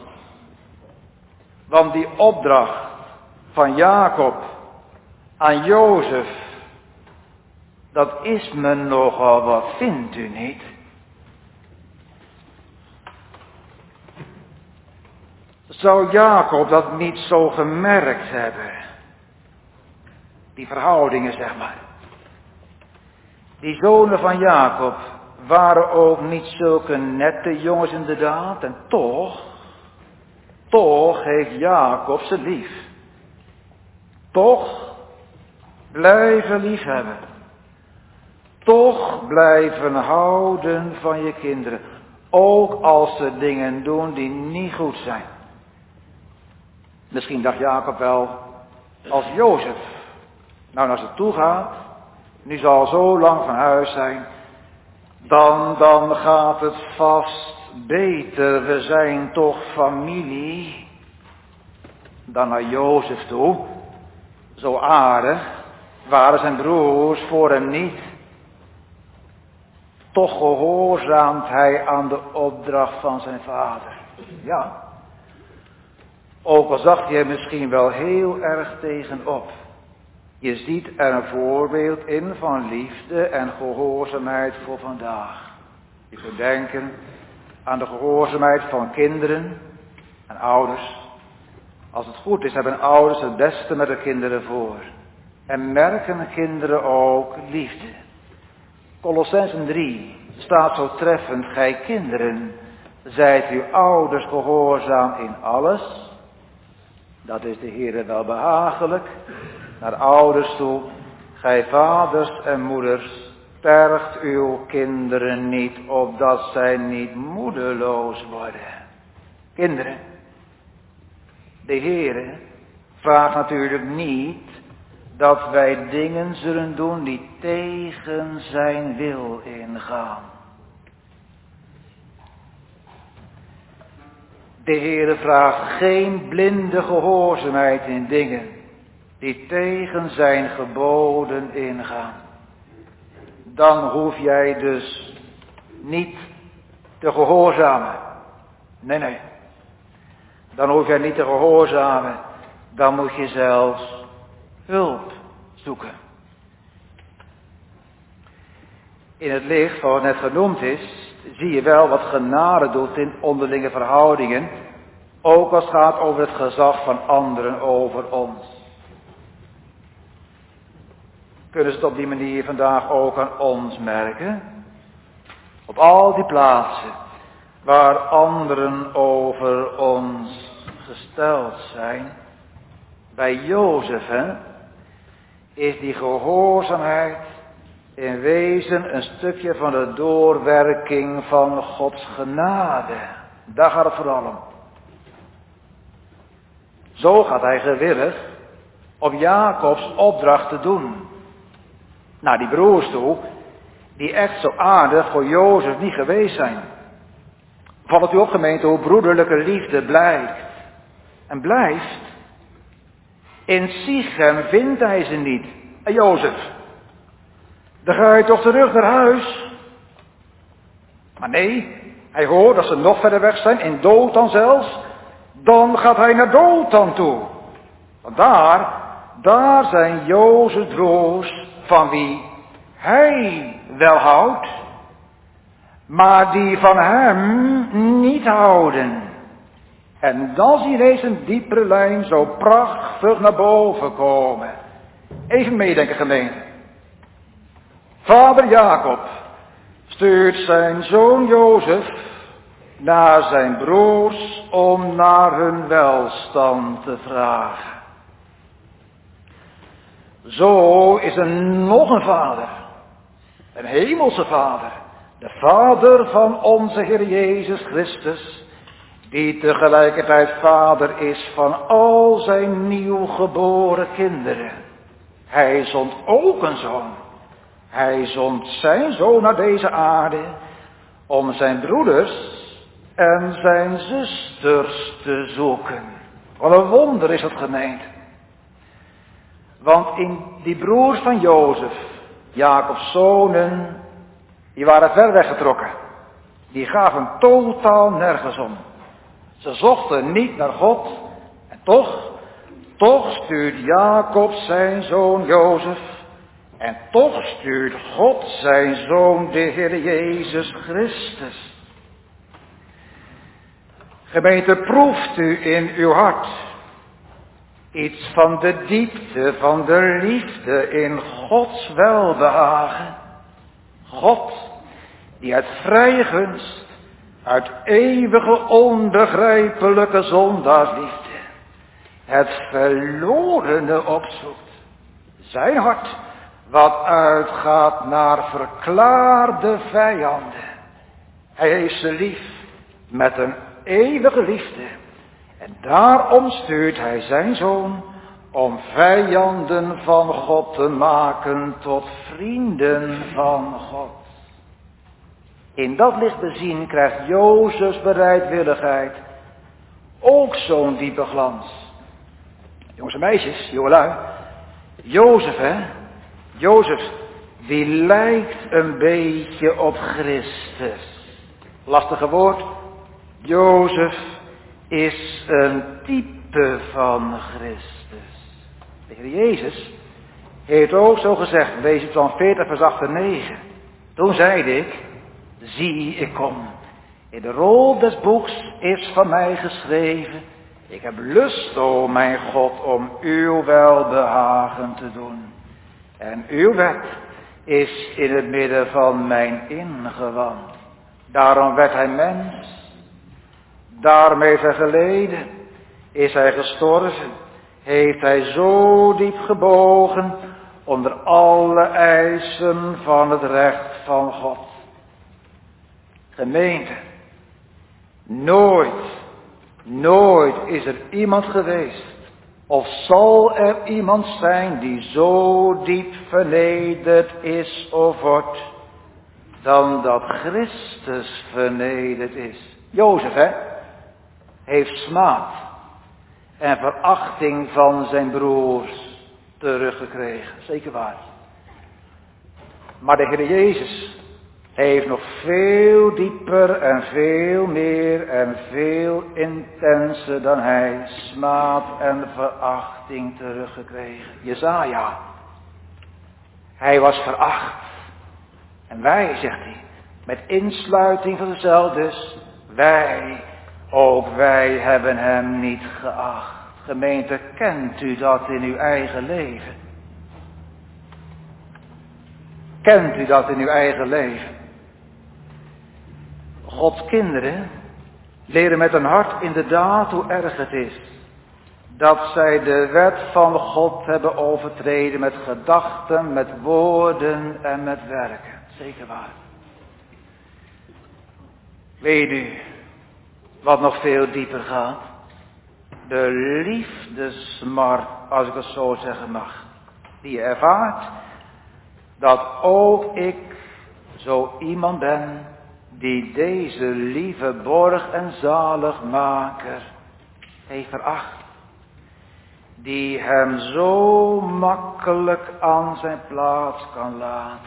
Want die opdracht van Jacob aan Jozef, dat is me nogal wat, vindt u niet? Zou Jacob dat niet zo gemerkt hebben? Die verhoudingen, zeg maar. Die zonen van Jacob waren ook niet zulke nette jongens inderdaad. En toch, toch heeft Jacob ze lief. Toch blijven liefhebben. Toch blijven houden van je kinderen. Ook als ze dingen doen die niet goed zijn. Misschien dacht Jacob wel, als Jozef nou naar ze toe gaat, nu zal zo lang van huis zijn, dan, dan gaat het vast beter, we zijn toch familie. Dan naar Jozef toe, zo aardig, waren zijn broers voor hem niet. Toch gehoorzaamt hij aan de opdracht van zijn vader. Ja, ook al zag hij er misschien wel heel erg tegenop. Je ziet er een voorbeeld in van liefde en gehoorzaamheid voor vandaag. Je kunt denken aan de gehoorzaamheid van kinderen en ouders. Als het goed is, hebben ouders het beste met de kinderen voor. En merken kinderen ook liefde. Kolossenzen drie staat zo treffend, gij kinderen, zijt uw ouders gehoorzaam in alles. Dat is de Heere wel behagelijk. Naar ouders toe, gij vaders en moeders, tergt uw kinderen niet, opdat zij niet moedeloos worden. Kinderen, de Heere vraagt natuurlijk niet dat wij dingen zullen doen die tegen zijn wil ingaan. De Heere vraagt geen blinde gehoorzaamheid in dingen die tegen zijn geboden ingaan. Dan hoef jij dus niet te gehoorzamen. Nee, nee. Dan hoef jij niet te gehoorzamen. Dan moet je zelfs hulp zoeken. In het licht van wat net genoemd is, zie je wel wat genade doet in onderlinge verhoudingen. Ook als het gaat over het gezag van anderen over ons. Kunnen ze het op die manier vandaag ook aan ons merken? Op al die plaatsen waar anderen over ons gesteld zijn. Bij Jozef, hè, is die gehoorzaamheid in wezen een stukje van de doorwerking van Gods genade. Daar gaat het vooral om. Zo gaat hij gewillig op Jacobs opdracht te doen. Naar die broers toe, die echt zo aardig voor Jozef niet geweest zijn. Valt het u op, gemeente, hoe broederlijke liefde blijkt en blijft? In Sichem vindt hij ze niet. En Jozef, dan ga je toch terug naar huis? Maar nee, hij hoort dat ze nog verder weg zijn, in Dothan zelfs. Dan gaat hij naar Dothan toe. Want daar, daar zijn Jozefs broers van wie hij wel houdt, maar die van hem niet houden. En dan zie je deze een diepere lijn zo prachtig naar boven komen. Even meedenken, gemeente. Vader Jacob stuurt zijn zoon Jozef naar zijn broers om naar hun welstand te vragen. Zo is er nog een vader, een hemelse vader, de vader van onze Heer Jezus Christus, die tegelijkertijd vader is van al zijn nieuwgeboren kinderen. Hij zond ook een zoon. Hij zond zijn zoon naar deze aarde om zijn broeders en zijn zusters te zoeken. Wat een wonder is het, gemeente. Want in die broers van Jozef, Jacobs zonen, die waren ver weggetrokken. Die gaven totaal nergens om. Ze zochten niet naar God. En toch, toch stuurt Jacob zijn zoon Jozef. En toch stuurt God zijn zoon, de Heer Jezus Christus. Gemeente, proeft u in uw hart iets van de diepte van de liefde in Gods welbehagen. God, die uit vrije gunst, uit eeuwige onbegrijpelijke zondaarsliefde, het verlorene opzoekt. Zijn hart, wat uitgaat naar verklaarde vijanden. Hij heeft ze lief met een eeuwige liefde. En daarom stuurt hij zijn zoon om vijanden van God te maken tot vrienden van God. In dat licht bezien krijgt Jozefs bereidwilligheid ook zo'n diepe glans. Jongens en meisjes, jongelui, Jozef hè, Jozef, die lijkt een beetje op Christus. Lastige woord, Jozef is een type van Christus. De Heer Jezus heeft ook zo gezegd, lees het Psalm veertig vers acht en negen. Toen zeide ik, zie ik kom. In de rol des boeks is van mij geschreven, ik heb lust, o mijn God, om uw welbehagen te doen. En uw wet is in het midden van mijn ingewand. Daarom werd hij mens. Daarom heeft hij geleden, is hij gestorven, heeft hij zo diep gebogen onder alle eisen van het recht van God. Gemeente, nooit, nooit is er iemand geweest, of zal er iemand zijn die zo diep vernederd is of wordt, dan dat Christus vernederd is. Jozef, hè? Heeft smaad en verachting van zijn broers teruggekregen. Zeker waar. Maar de Heer Jezus heeft nog veel dieper en veel meer en veel intenser dan hij smaad en verachting teruggekregen. Jesaja. Hij was veracht. En wij, zegt hij, met insluiting van zichzelf dus, wij, ook wij hebben hem niet geacht. Gemeente, kent u dat in uw eigen leven? Kent u dat in uw eigen leven? Gods kinderen leren met een hart inderdaad hoe erg het is dat zij de wet van God hebben overtreden met gedachten, met woorden en met werken. Zeker waar. Weet u wat nog veel dieper gaat? De liefdesmart, als ik het zo zeggen mag, die je ervaart, dat ook ik zo iemand ben die deze lieve borg en zaligmaker heeft veracht. Die hem zo makkelijk aan zijn plaats kan laten.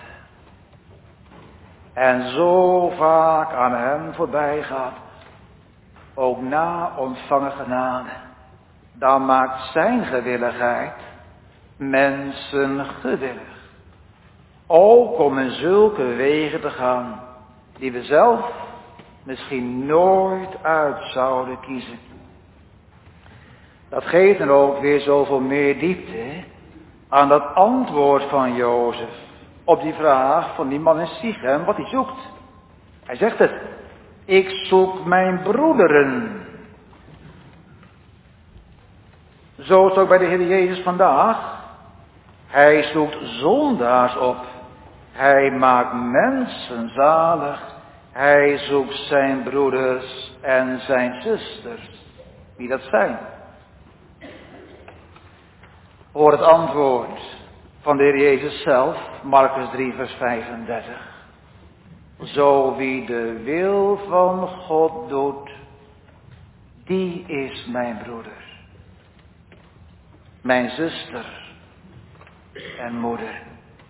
En zo vaak aan hem voorbij gaat. Ook na ontvangen genade. Dan maakt zijn gewilligheid mensen gewillig. Ook om in zulke wegen te gaan die we zelf misschien nooit uit zouden kiezen. Dat geeft dan ook weer zoveel meer diepte aan dat antwoord van Jozef op die vraag van die man in Sichem wat hij zoekt. Hij zegt het, ik zoek mijn broederen. Zo is het ook bij de Heer Jezus vandaag. Hij zoekt zondaars op. Hij maakt mensen zalig. Hij zoekt zijn broeders en zijn zusters. Wie dat zijn. Hoor het antwoord van de Heer Jezus zelf, Markus drie vers vijfendertig. Zo wie de wil van God doet, die is mijn broeder, mijn zuster en moeder.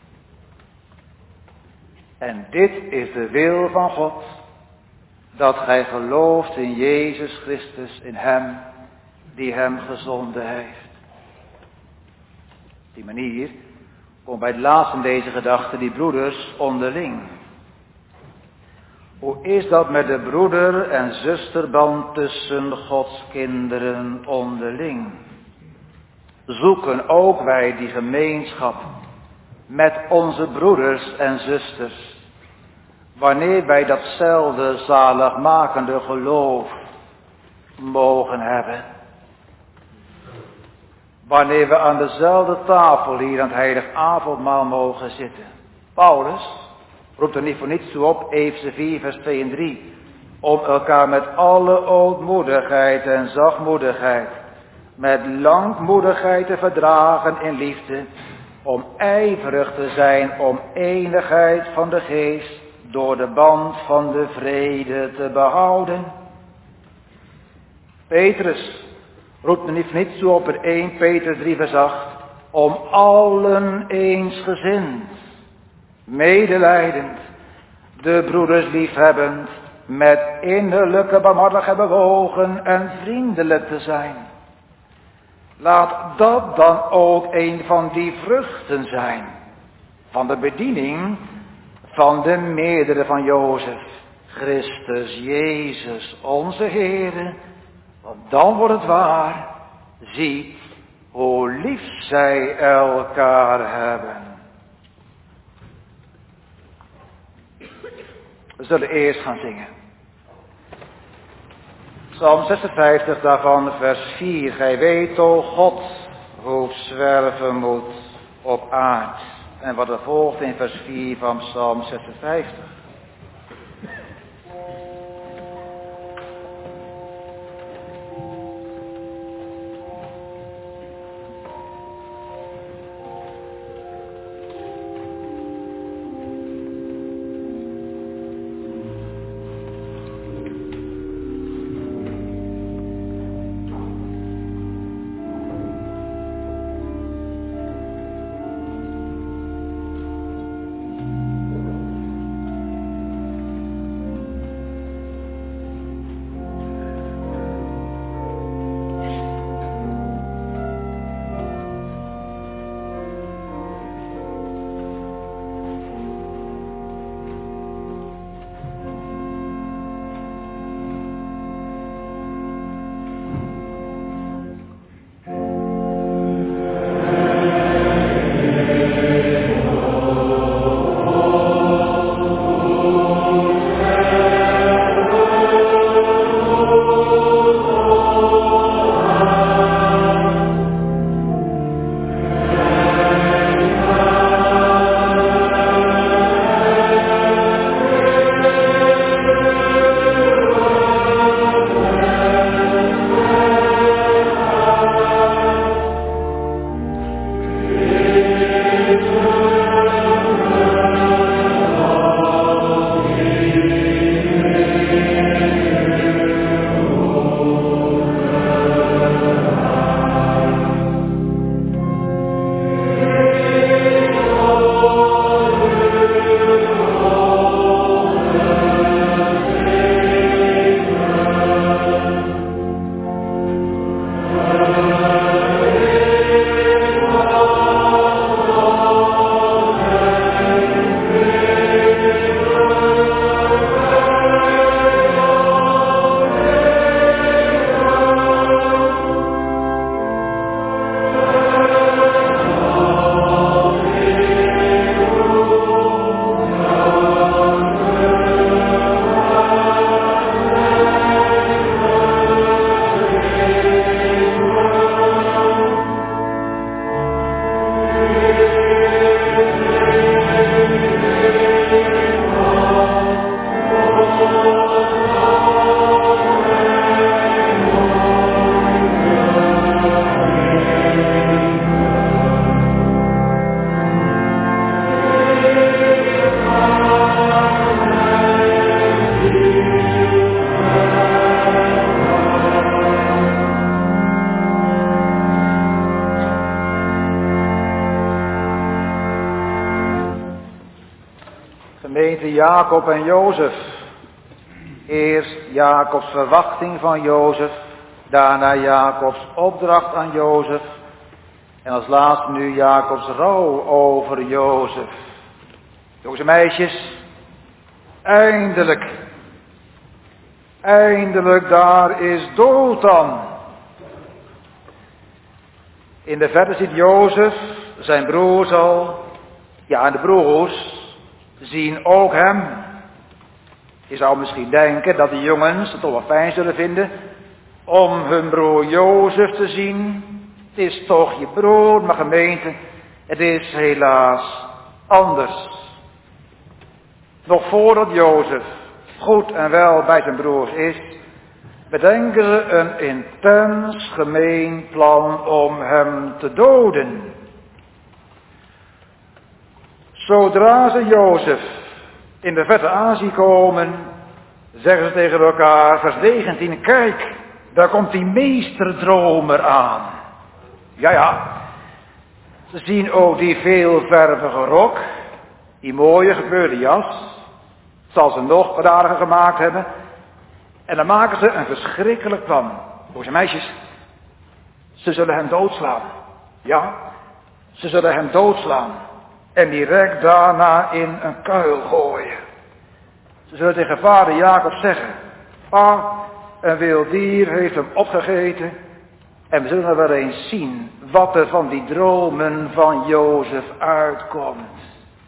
En dit is de wil van God, dat gij gelooft in Jezus Christus, in hem die hem gezonden heeft. Op die manier komt bij het laatste in deze gedachte die broeders onderling. Hoe is dat met de broeder- en zusterband tussen Gods kinderen onderling? Zoeken ook wij die gemeenschap met onze broeders en zusters, wanneer wij datzelfde zaligmakende geloof mogen hebben. Wanneer we aan dezelfde tafel hier aan het heilig avondmaal mogen zitten. Paulus roept er niet voor niets toe op, Efeze vier vers twee en drie. Om elkaar met alle ootmoedigheid en zachtmoedigheid, met langmoedigheid te verdragen in liefde. Om ijverig te zijn om eenigheid van de geest door de band van de vrede te behouden. Petrus roept er niet voor niets toe op in eerste Petrus drie vers acht. Om allen eensgezind, medelijdend, de broeders liefhebbend, met innerlijke barmhartigheid bewogen en vriendelijk te zijn. Laat dat dan ook een van die vruchten zijn van de bediening van de meerdere van Jozef, Christus Jezus onze Heere. Want dan wordt het waar, zie hoe lief zij elkaar hebben. We zullen eerst gaan zingen. Psalm zesenvijftig daarvan, vers vier. Gij weet, o God, hoe zwerven moet op aard. En wat er volgt in vers vier van Psalm zesenvijftig. Gemeente Jacob en Jozef. Eerst Jacobs verwachting van Jozef, daarna Jacobs opdracht aan Jozef en als laatste nu Jacobs rouw over Jozef. Jongens en meisjes, eindelijk, eindelijk daar is Dothan. In de verte ziet Jozef zijn broers al, ja en de broers zien ook hem. Je zou misschien denken dat de jongens het toch wel fijn zullen vinden om hun broer Jozef te zien. Het is toch je broer, maar gemeente, het is helaas anders. Nog voordat Jozef goed en wel bij zijn broers is, bedenken ze een intens gemeen plan om hem te doden. Zodra ze Jozef in de verte aanzien komen, zeggen ze tegen elkaar, vers negentien, kijk, daar komt die meesterdromer aan. Ja, ja, ze zien ook die veelvervige rok, die mooie gekleurde jas, zal ze nog gedariger gemaakt hebben. En dan maken ze een verschrikkelijk plan. Jongens en meisjes, ze zullen hem doodslaan. Ja, ze zullen hem doodslaan. En direct daarna in een kuil gooien. Ze zullen tegen vader Jacob zeggen, pa, een wild dier heeft hem opgegeten. En we zullen wel eens zien wat er van die dromen van Jozef uitkomt.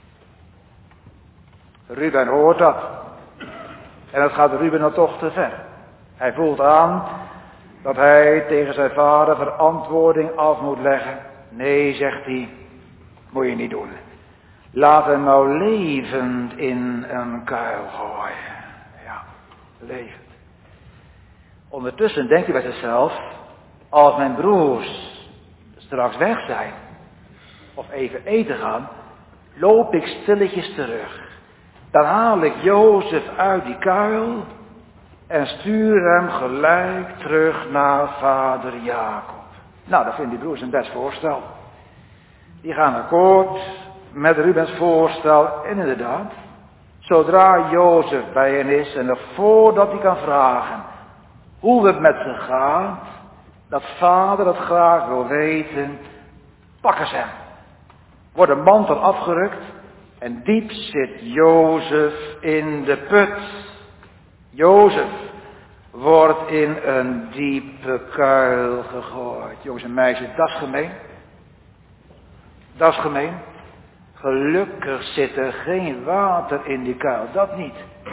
Ruben hoort dat. En het gaat Ruben dan toch te ver. Hij voelt aan dat hij tegen zijn vader verantwoording af moet leggen. Nee, zegt hij, moet je niet doen. Laat hem nou levend in een kuil gooien. Ja, levend. Ondertussen denkt hij bij zichzelf, als mijn broers straks weg zijn, of even eten gaan, loop ik stilletjes terug. Dan haal ik Jozef uit die kuil en stuur hem gelijk terug naar vader Jacob. Nou, dat vinden die broers een best voorstel. Die gaan akkoord met Rubens voorstel en inderdaad, zodra Jozef bij hen is en nog voordat hij kan vragen hoe het met ze gaat, dat vader het graag wil weten, pakken ze hem. Wordt de mantel afgerukt en diep zit Jozef in de put. Jozef wordt in een diepe kuil gegooid. Jongens en meisjes, dat is gemeen. Dat is gemeen. Gelukkig zit er geen water in die kuil, dat niet.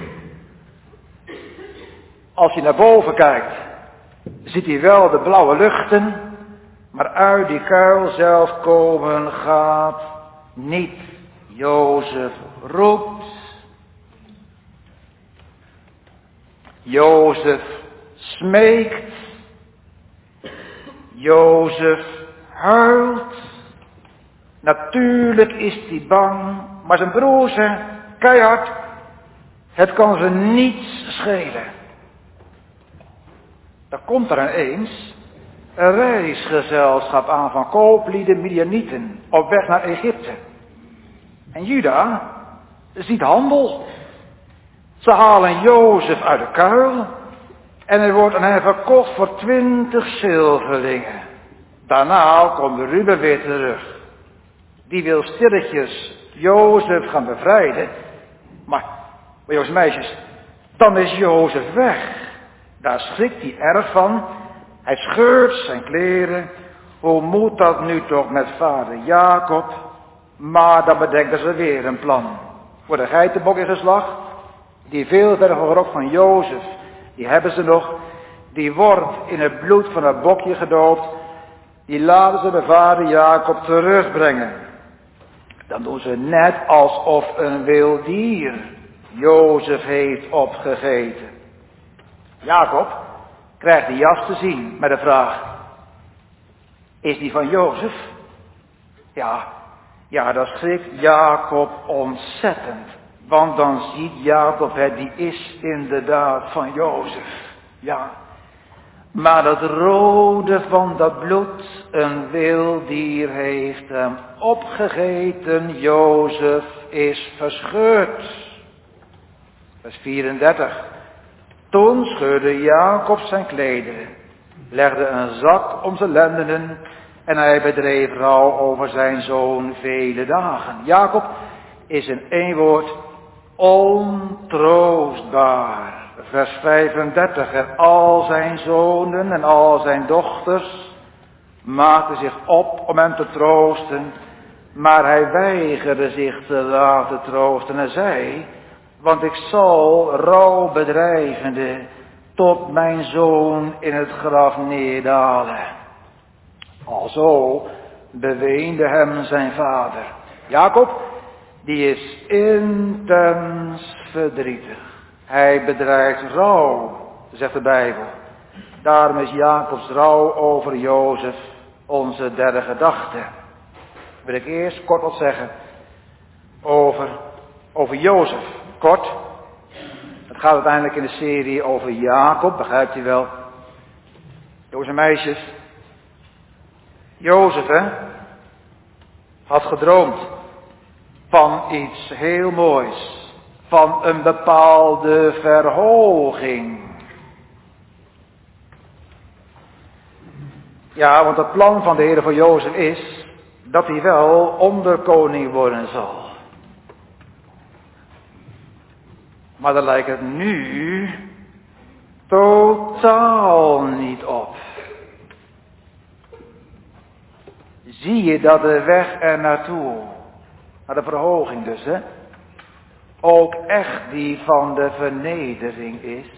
Als je naar boven kijkt, ziet hij wel de blauwe luchten, maar uit die kuil zelf komen gaat niet. Jozef roept. Jozef smeekt. Jozef huilt. Natuurlijk is hij bang, maar zijn broers zijn keihard. Het kan ze niets schelen. Dan komt er ineens een reisgezelschap aan van kooplieden Midianieten op weg naar Egypte. En Juda ziet handel. Ze halen Jozef uit de kuil en hij wordt aan hen verkocht voor twintig zilverlingen. Daarna komt Ruben weer terug. Die wil stilletjes Jozef gaan bevrijden. Maar, maar jongens en meisjes, dan is Jozef weg. Daar schrikt hij erg van. Hij scheurt zijn kleren. Hoe moet dat nu toch met vader Jacob? Maar dan bedenken ze weer een plan. Voor de geitenbok is geslacht. Die veelverige rok van Jozef, die hebben ze nog. Die wordt in het bloed van het bokje gedoopt. Die laten ze bij vader Jacob terugbrengen. Dan doen ze net alsof een wild dier Jozef heeft opgegeten. Jacob krijgt die jas te zien met de vraag, is die van Jozef? Ja, ja, dat schrikt Jacob ontzettend. Want dan ziet Jacob, het, die is inderdaad van Jozef. Ja, maar dat rode van dat bloed, een wild dier heeft hem opgegeten. Jozef is verscheurd. Vers vierendertig. Toen scheurde Jacob zijn klederen, legde een zak om zijn lendenen en hij bedreef rouw over zijn zoon vele dagen. Jacob is in één woord ontroostbaar. Vers vijfendertig. En al zijn zonen en al zijn dochters maakten zich op om hem te troosten, maar hij weigerde zich te laten troosten en zei: want ik zal rouw bedrijvende tot mijn zoon in het graf neerdalen. Alzo beweende hem zijn vader. Jacob, die is intens verdrietig. Hij bedrijft rouw, zegt de Bijbel. Daarom is Jacobs rouw over Jozef onze derde gedachte. Wil ik eerst kort wat zeggen over, over Jozef. Kort. Het gaat uiteindelijk in de serie over Jacob, begrijpt u wel. Jongens en meisjes. Jozef, hè, had gedroomd van iets heel moois. Van een bepaalde verhoging. Ja, want het plan van de Heer voor Jozef is dat hij wel onderkoning worden zal. Maar daar lijkt het nu totaal niet op. Zie je dat de weg er naartoe, naar de verhoging dus, hè, ook echt die van de vernedering is.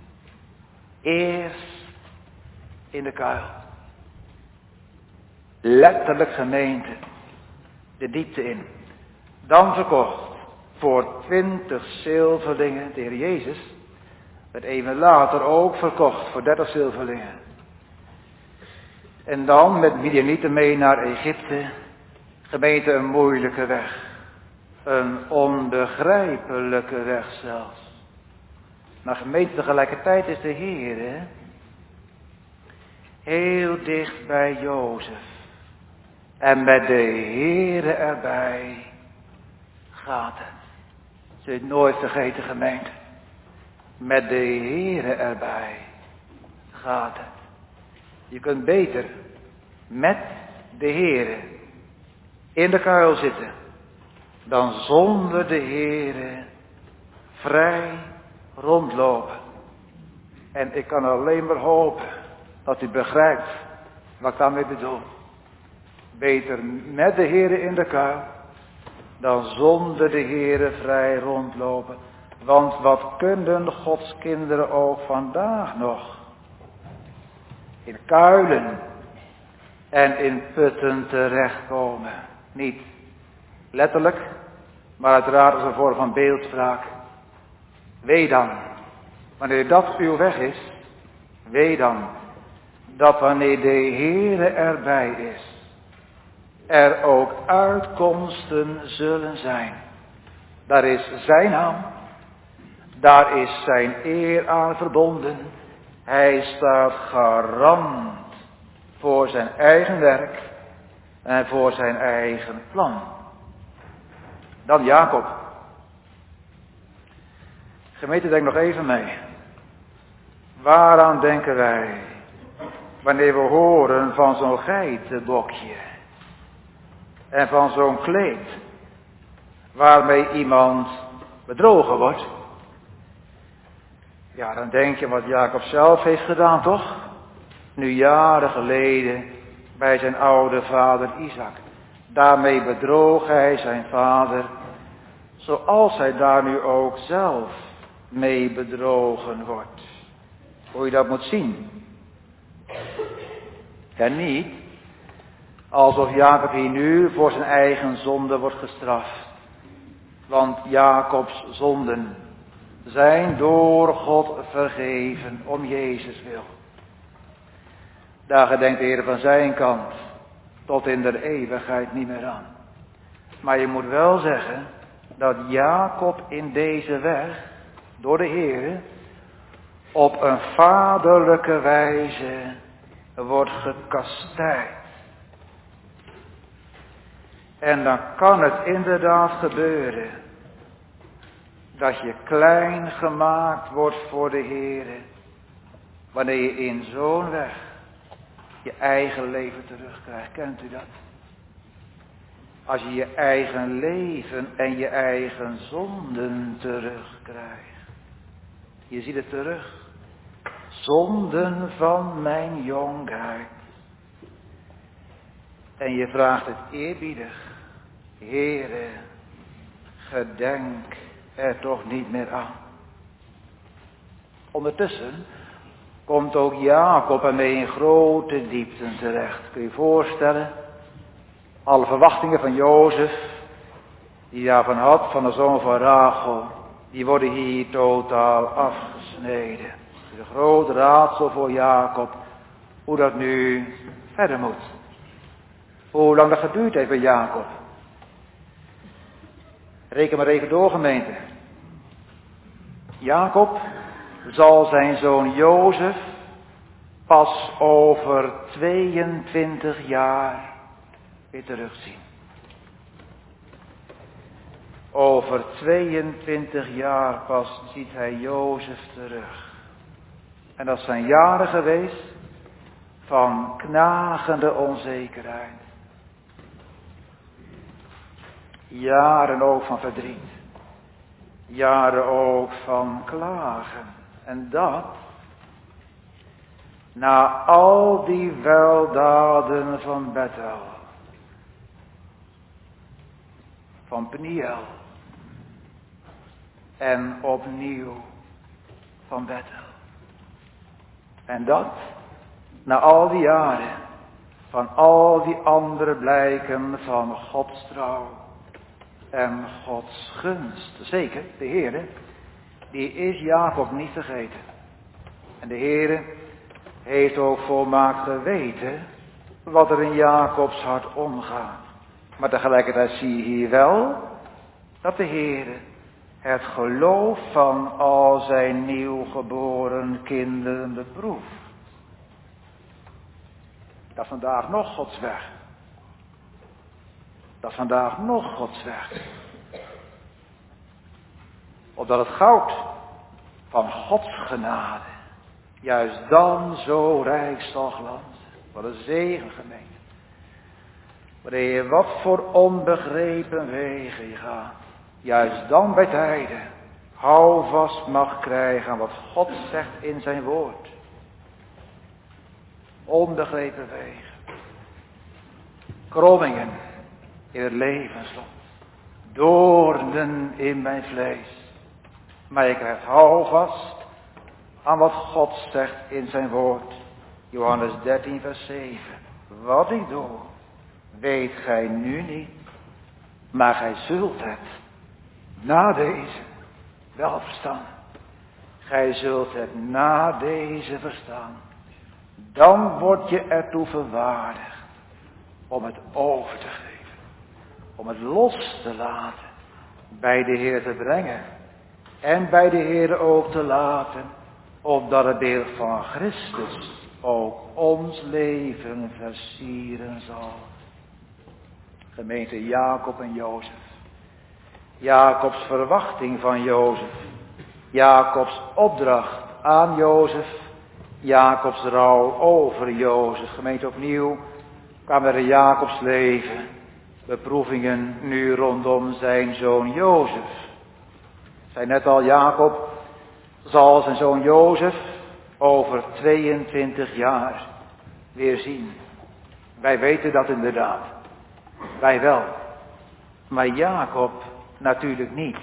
Eerst in de kuil. Letterlijk gemeente. De diepte in. Dan verkocht voor twintig zilverlingen. De Heer Jezus werd even later ook verkocht voor dertig zilverlingen. En dan met Midianieten mee naar Egypte. Gemeente een moeilijke weg. Een onbegrijpelijke weg zelfs. Maar gemeente, tegelijkertijd is de Heer heel dicht bij Jozef. En met de Heere erbij gaat het. Zul je het nooit vergeten, gemeente. Met de Heere erbij gaat het. Je kunt beter met de Heere in de kuil zitten dan zonder de Heere vrij rondlopen. En ik kan alleen maar hopen dat u begrijpt wat ik daarmee bedoel. Beter met de Heere in de kuil dan zonder de Heere vrij rondlopen. Want wat kunnen Gods kinderen ook vandaag nog? In kuilen en in putten terechtkomen. Niet letterlijk, maar uiteraard als een vorm van beeldspraak. Wee dan, wanneer dat uw weg is, wee dan, dat wanneer de Heere erbij is, er ook uitkomsten zullen zijn. Daar is zijn naam, daar is zijn eer aan verbonden. Hij staat garant voor zijn eigen werk en voor zijn eigen plan. Dan Jacob. Gemeente, denk nog even mee. Waaraan denken wij wanneer we horen van zo'n geitenbokje en van zo'n kleed waarmee iemand bedrogen wordt? Ja, dan denk je wat Jacob zelf heeft gedaan, toch? Nu jaren geleden bij zijn oude vader Isaac. Daarmee bedroog hij zijn vader, zoals hij daar nu ook zelf mee bedrogen wordt. Hoe je dat moet zien. Ja, niet alsof Jacob hier nu voor zijn eigen zonde wordt gestraft. Want Jacobs zonden zijn door God vergeven om Jezus wil. Daar gedenkt de Heer van zijn kant tot in de eeuwigheid niet meer aan. Maar je moet wel zeggen dat Jacob in deze weg door de Heer op een vaderlijke wijze wordt gekastijd. En dan kan het inderdaad gebeuren dat je klein gemaakt wordt voor de Heere, wanneer je in zo'n weg je eigen leven terugkrijgt. Kent u dat? Als je je eigen leven en je eigen zonden terugkrijgt. Je ziet het terug. Zonden van mijn jongheid. En je vraagt het eerbiedig. Heere, gedenk er toch niet meer aan. Ondertussen komt ook Jacob ermee in grote diepten terecht. Kun je je voorstellen? Alle verwachtingen van Jozef, die hij daarvan had, van de zoon van Rachel, die worden hier totaal afgesneden. Het is een groot raadsel voor Jacob, hoe dat nu verder moet. Hoe lang dat geduurd heeft bij Jacob. Reken maar even door, gemeente. Jacob zal zijn zoon Jozef pas over tweeëntwintig jaar weer terugzien. Over tweeëntwintig jaar pas ziet hij Jozef terug. En dat zijn jaren geweest van knagende onzekerheid. Jaren ook van verdriet. Jaren ook van klagen. En dat na al die weldaden van Bethel. Van Peniel. En opnieuw van Bethel. En dat na al die jaren van al die andere blijken van Gods trouw en Gods gunst. Zeker, de Heere, die is Jacob niet vergeten. En de Heere heeft ook volmaakt geweten wat er in Jacobs hart omgaat. Maar tegelijkertijd zie je hier wel dat de Heere het geloof van al zijn nieuwgeboren kinderen beproeft. Dat is vandaag nog Gods weg. Dat is vandaag nog Gods weg. Opdat het goud van Gods genade juist dan zo rijk zal glanzen. Wat een zegen, gemeente. Wanneer je wat voor onbegrepen wegen je gaat. Juist dan bij tijden houvast mag krijgen aan wat God zegt in zijn woord. Onbegrepen wegen. Krommingen in het levenslot. Doornen in mijn vlees. Maar je krijgt houvast aan wat God zegt in zijn woord. Johannes dertien vers zeven. Wat ik doe, weet gij nu niet. Maar gij zult het na deze wel verstaan. Gij zult het na deze verstaan. Dan word je ertoe verwaardigd om het over te geven. Om het los te laten. Bij de Heer te brengen. En bij de Heer ook te laten. Opdat het beeld van Christus ook ons leven versieren zal. Gemeente Jacob en Jozef. Jacobs verwachting van Jozef. Jacobs opdracht aan Jozef. Jacobs rouw over Jozef. Gemeente opnieuw kwamen er in Jacobs leven beproevingen nu rondom zijn zoon Jozef. Ik zei net al, Jacob zal zijn zoon Jozef over tweeëntwintig jaar weer zien. Wij weten dat inderdaad. Wij wel. Maar Jacob natuurlijk niet.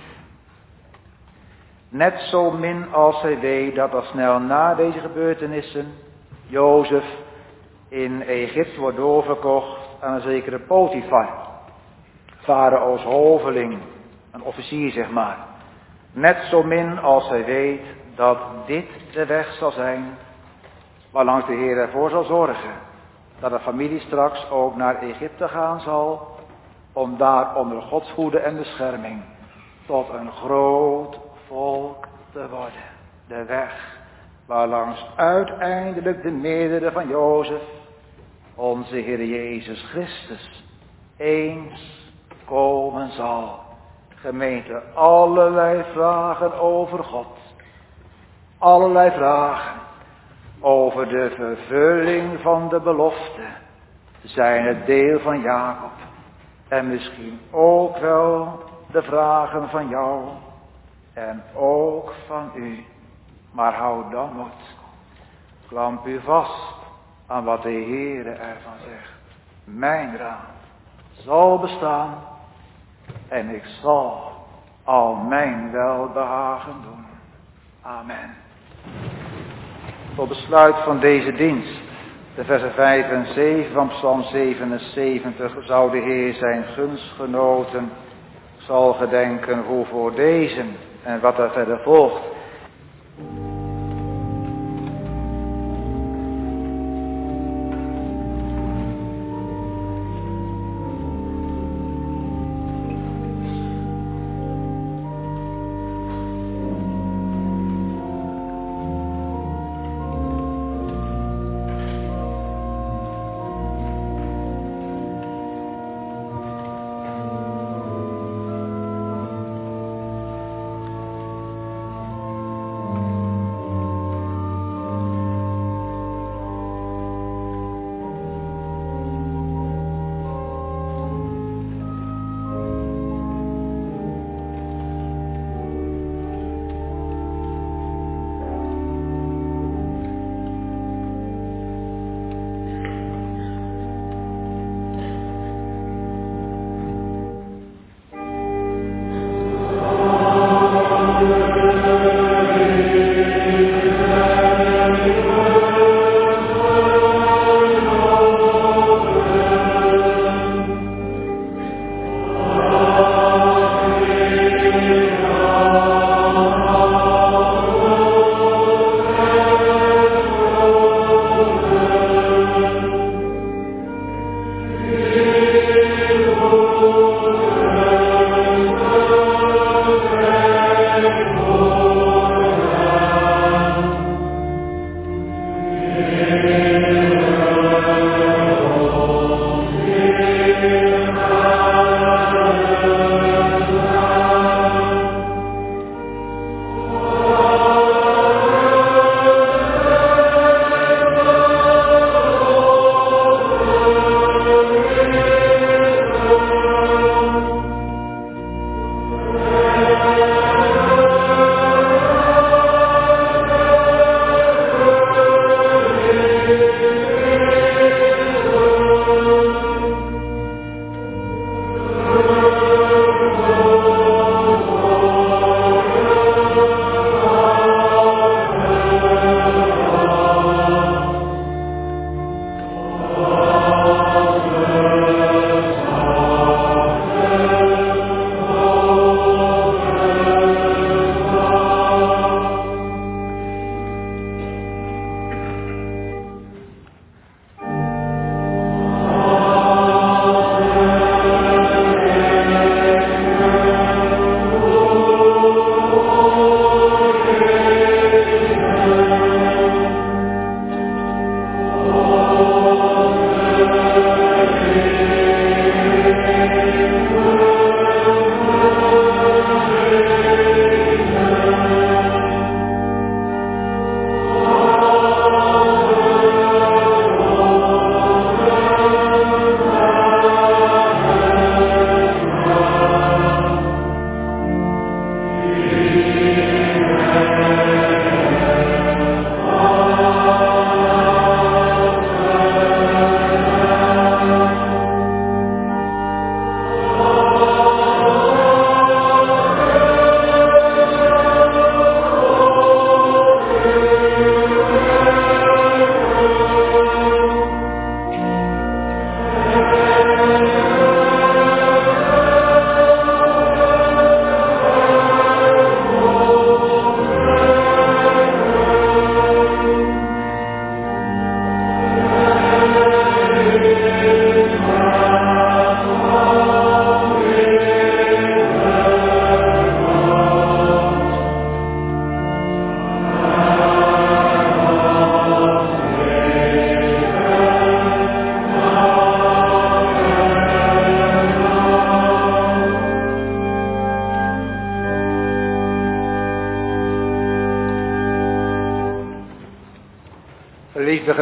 Net zo min als hij weet dat al snel na deze gebeurtenissen Jozef in Egypte wordt doorverkocht aan een zekere Potifar. Farao's hoveling, een officier zeg maar. Net zo min als hij weet dat dit de weg zal zijn waarlangs de Heer ervoor zal zorgen dat de familie straks ook naar Egypte gaan zal om daar onder Gods hoede en bescherming tot een groot volk te worden. De weg waarlangs uiteindelijk de meerdere van Jozef, onze Heer Jezus Christus, eens komen zal. Gemeente, allerlei vragen over God. Allerlei vragen over de vervulling van de belofte. Zijn het deel van Jacob. En misschien ook wel de vragen van jou. En ook van u. Maar houd dan moed. Klamp u vast aan wat de Heere ervan zegt. Mijn raad zal bestaan. En ik zal al mijn welbehagen doen. Amen. Tot besluit van deze dienst. De versen vijf en zeven van Psalm zevenenzeventig. Zou de Heer zijn gunstgenoten zal gedenken hoe voor deze en wat er verder volgt.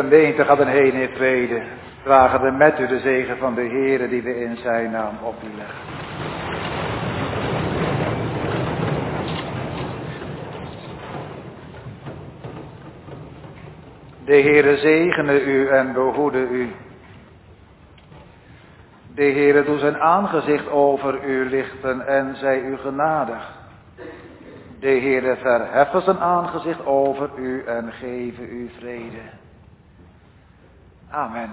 gemeente gaat dan heen in vrede. Dragen we met u de zegen van de Heere die we in zijn naam op u leggen. De Heere zegene u en behoede u. De Heere doet zijn aangezicht over u lichten en zij u genadig. De Heere verheffen zijn aangezicht over u en geven u vrede. Amen.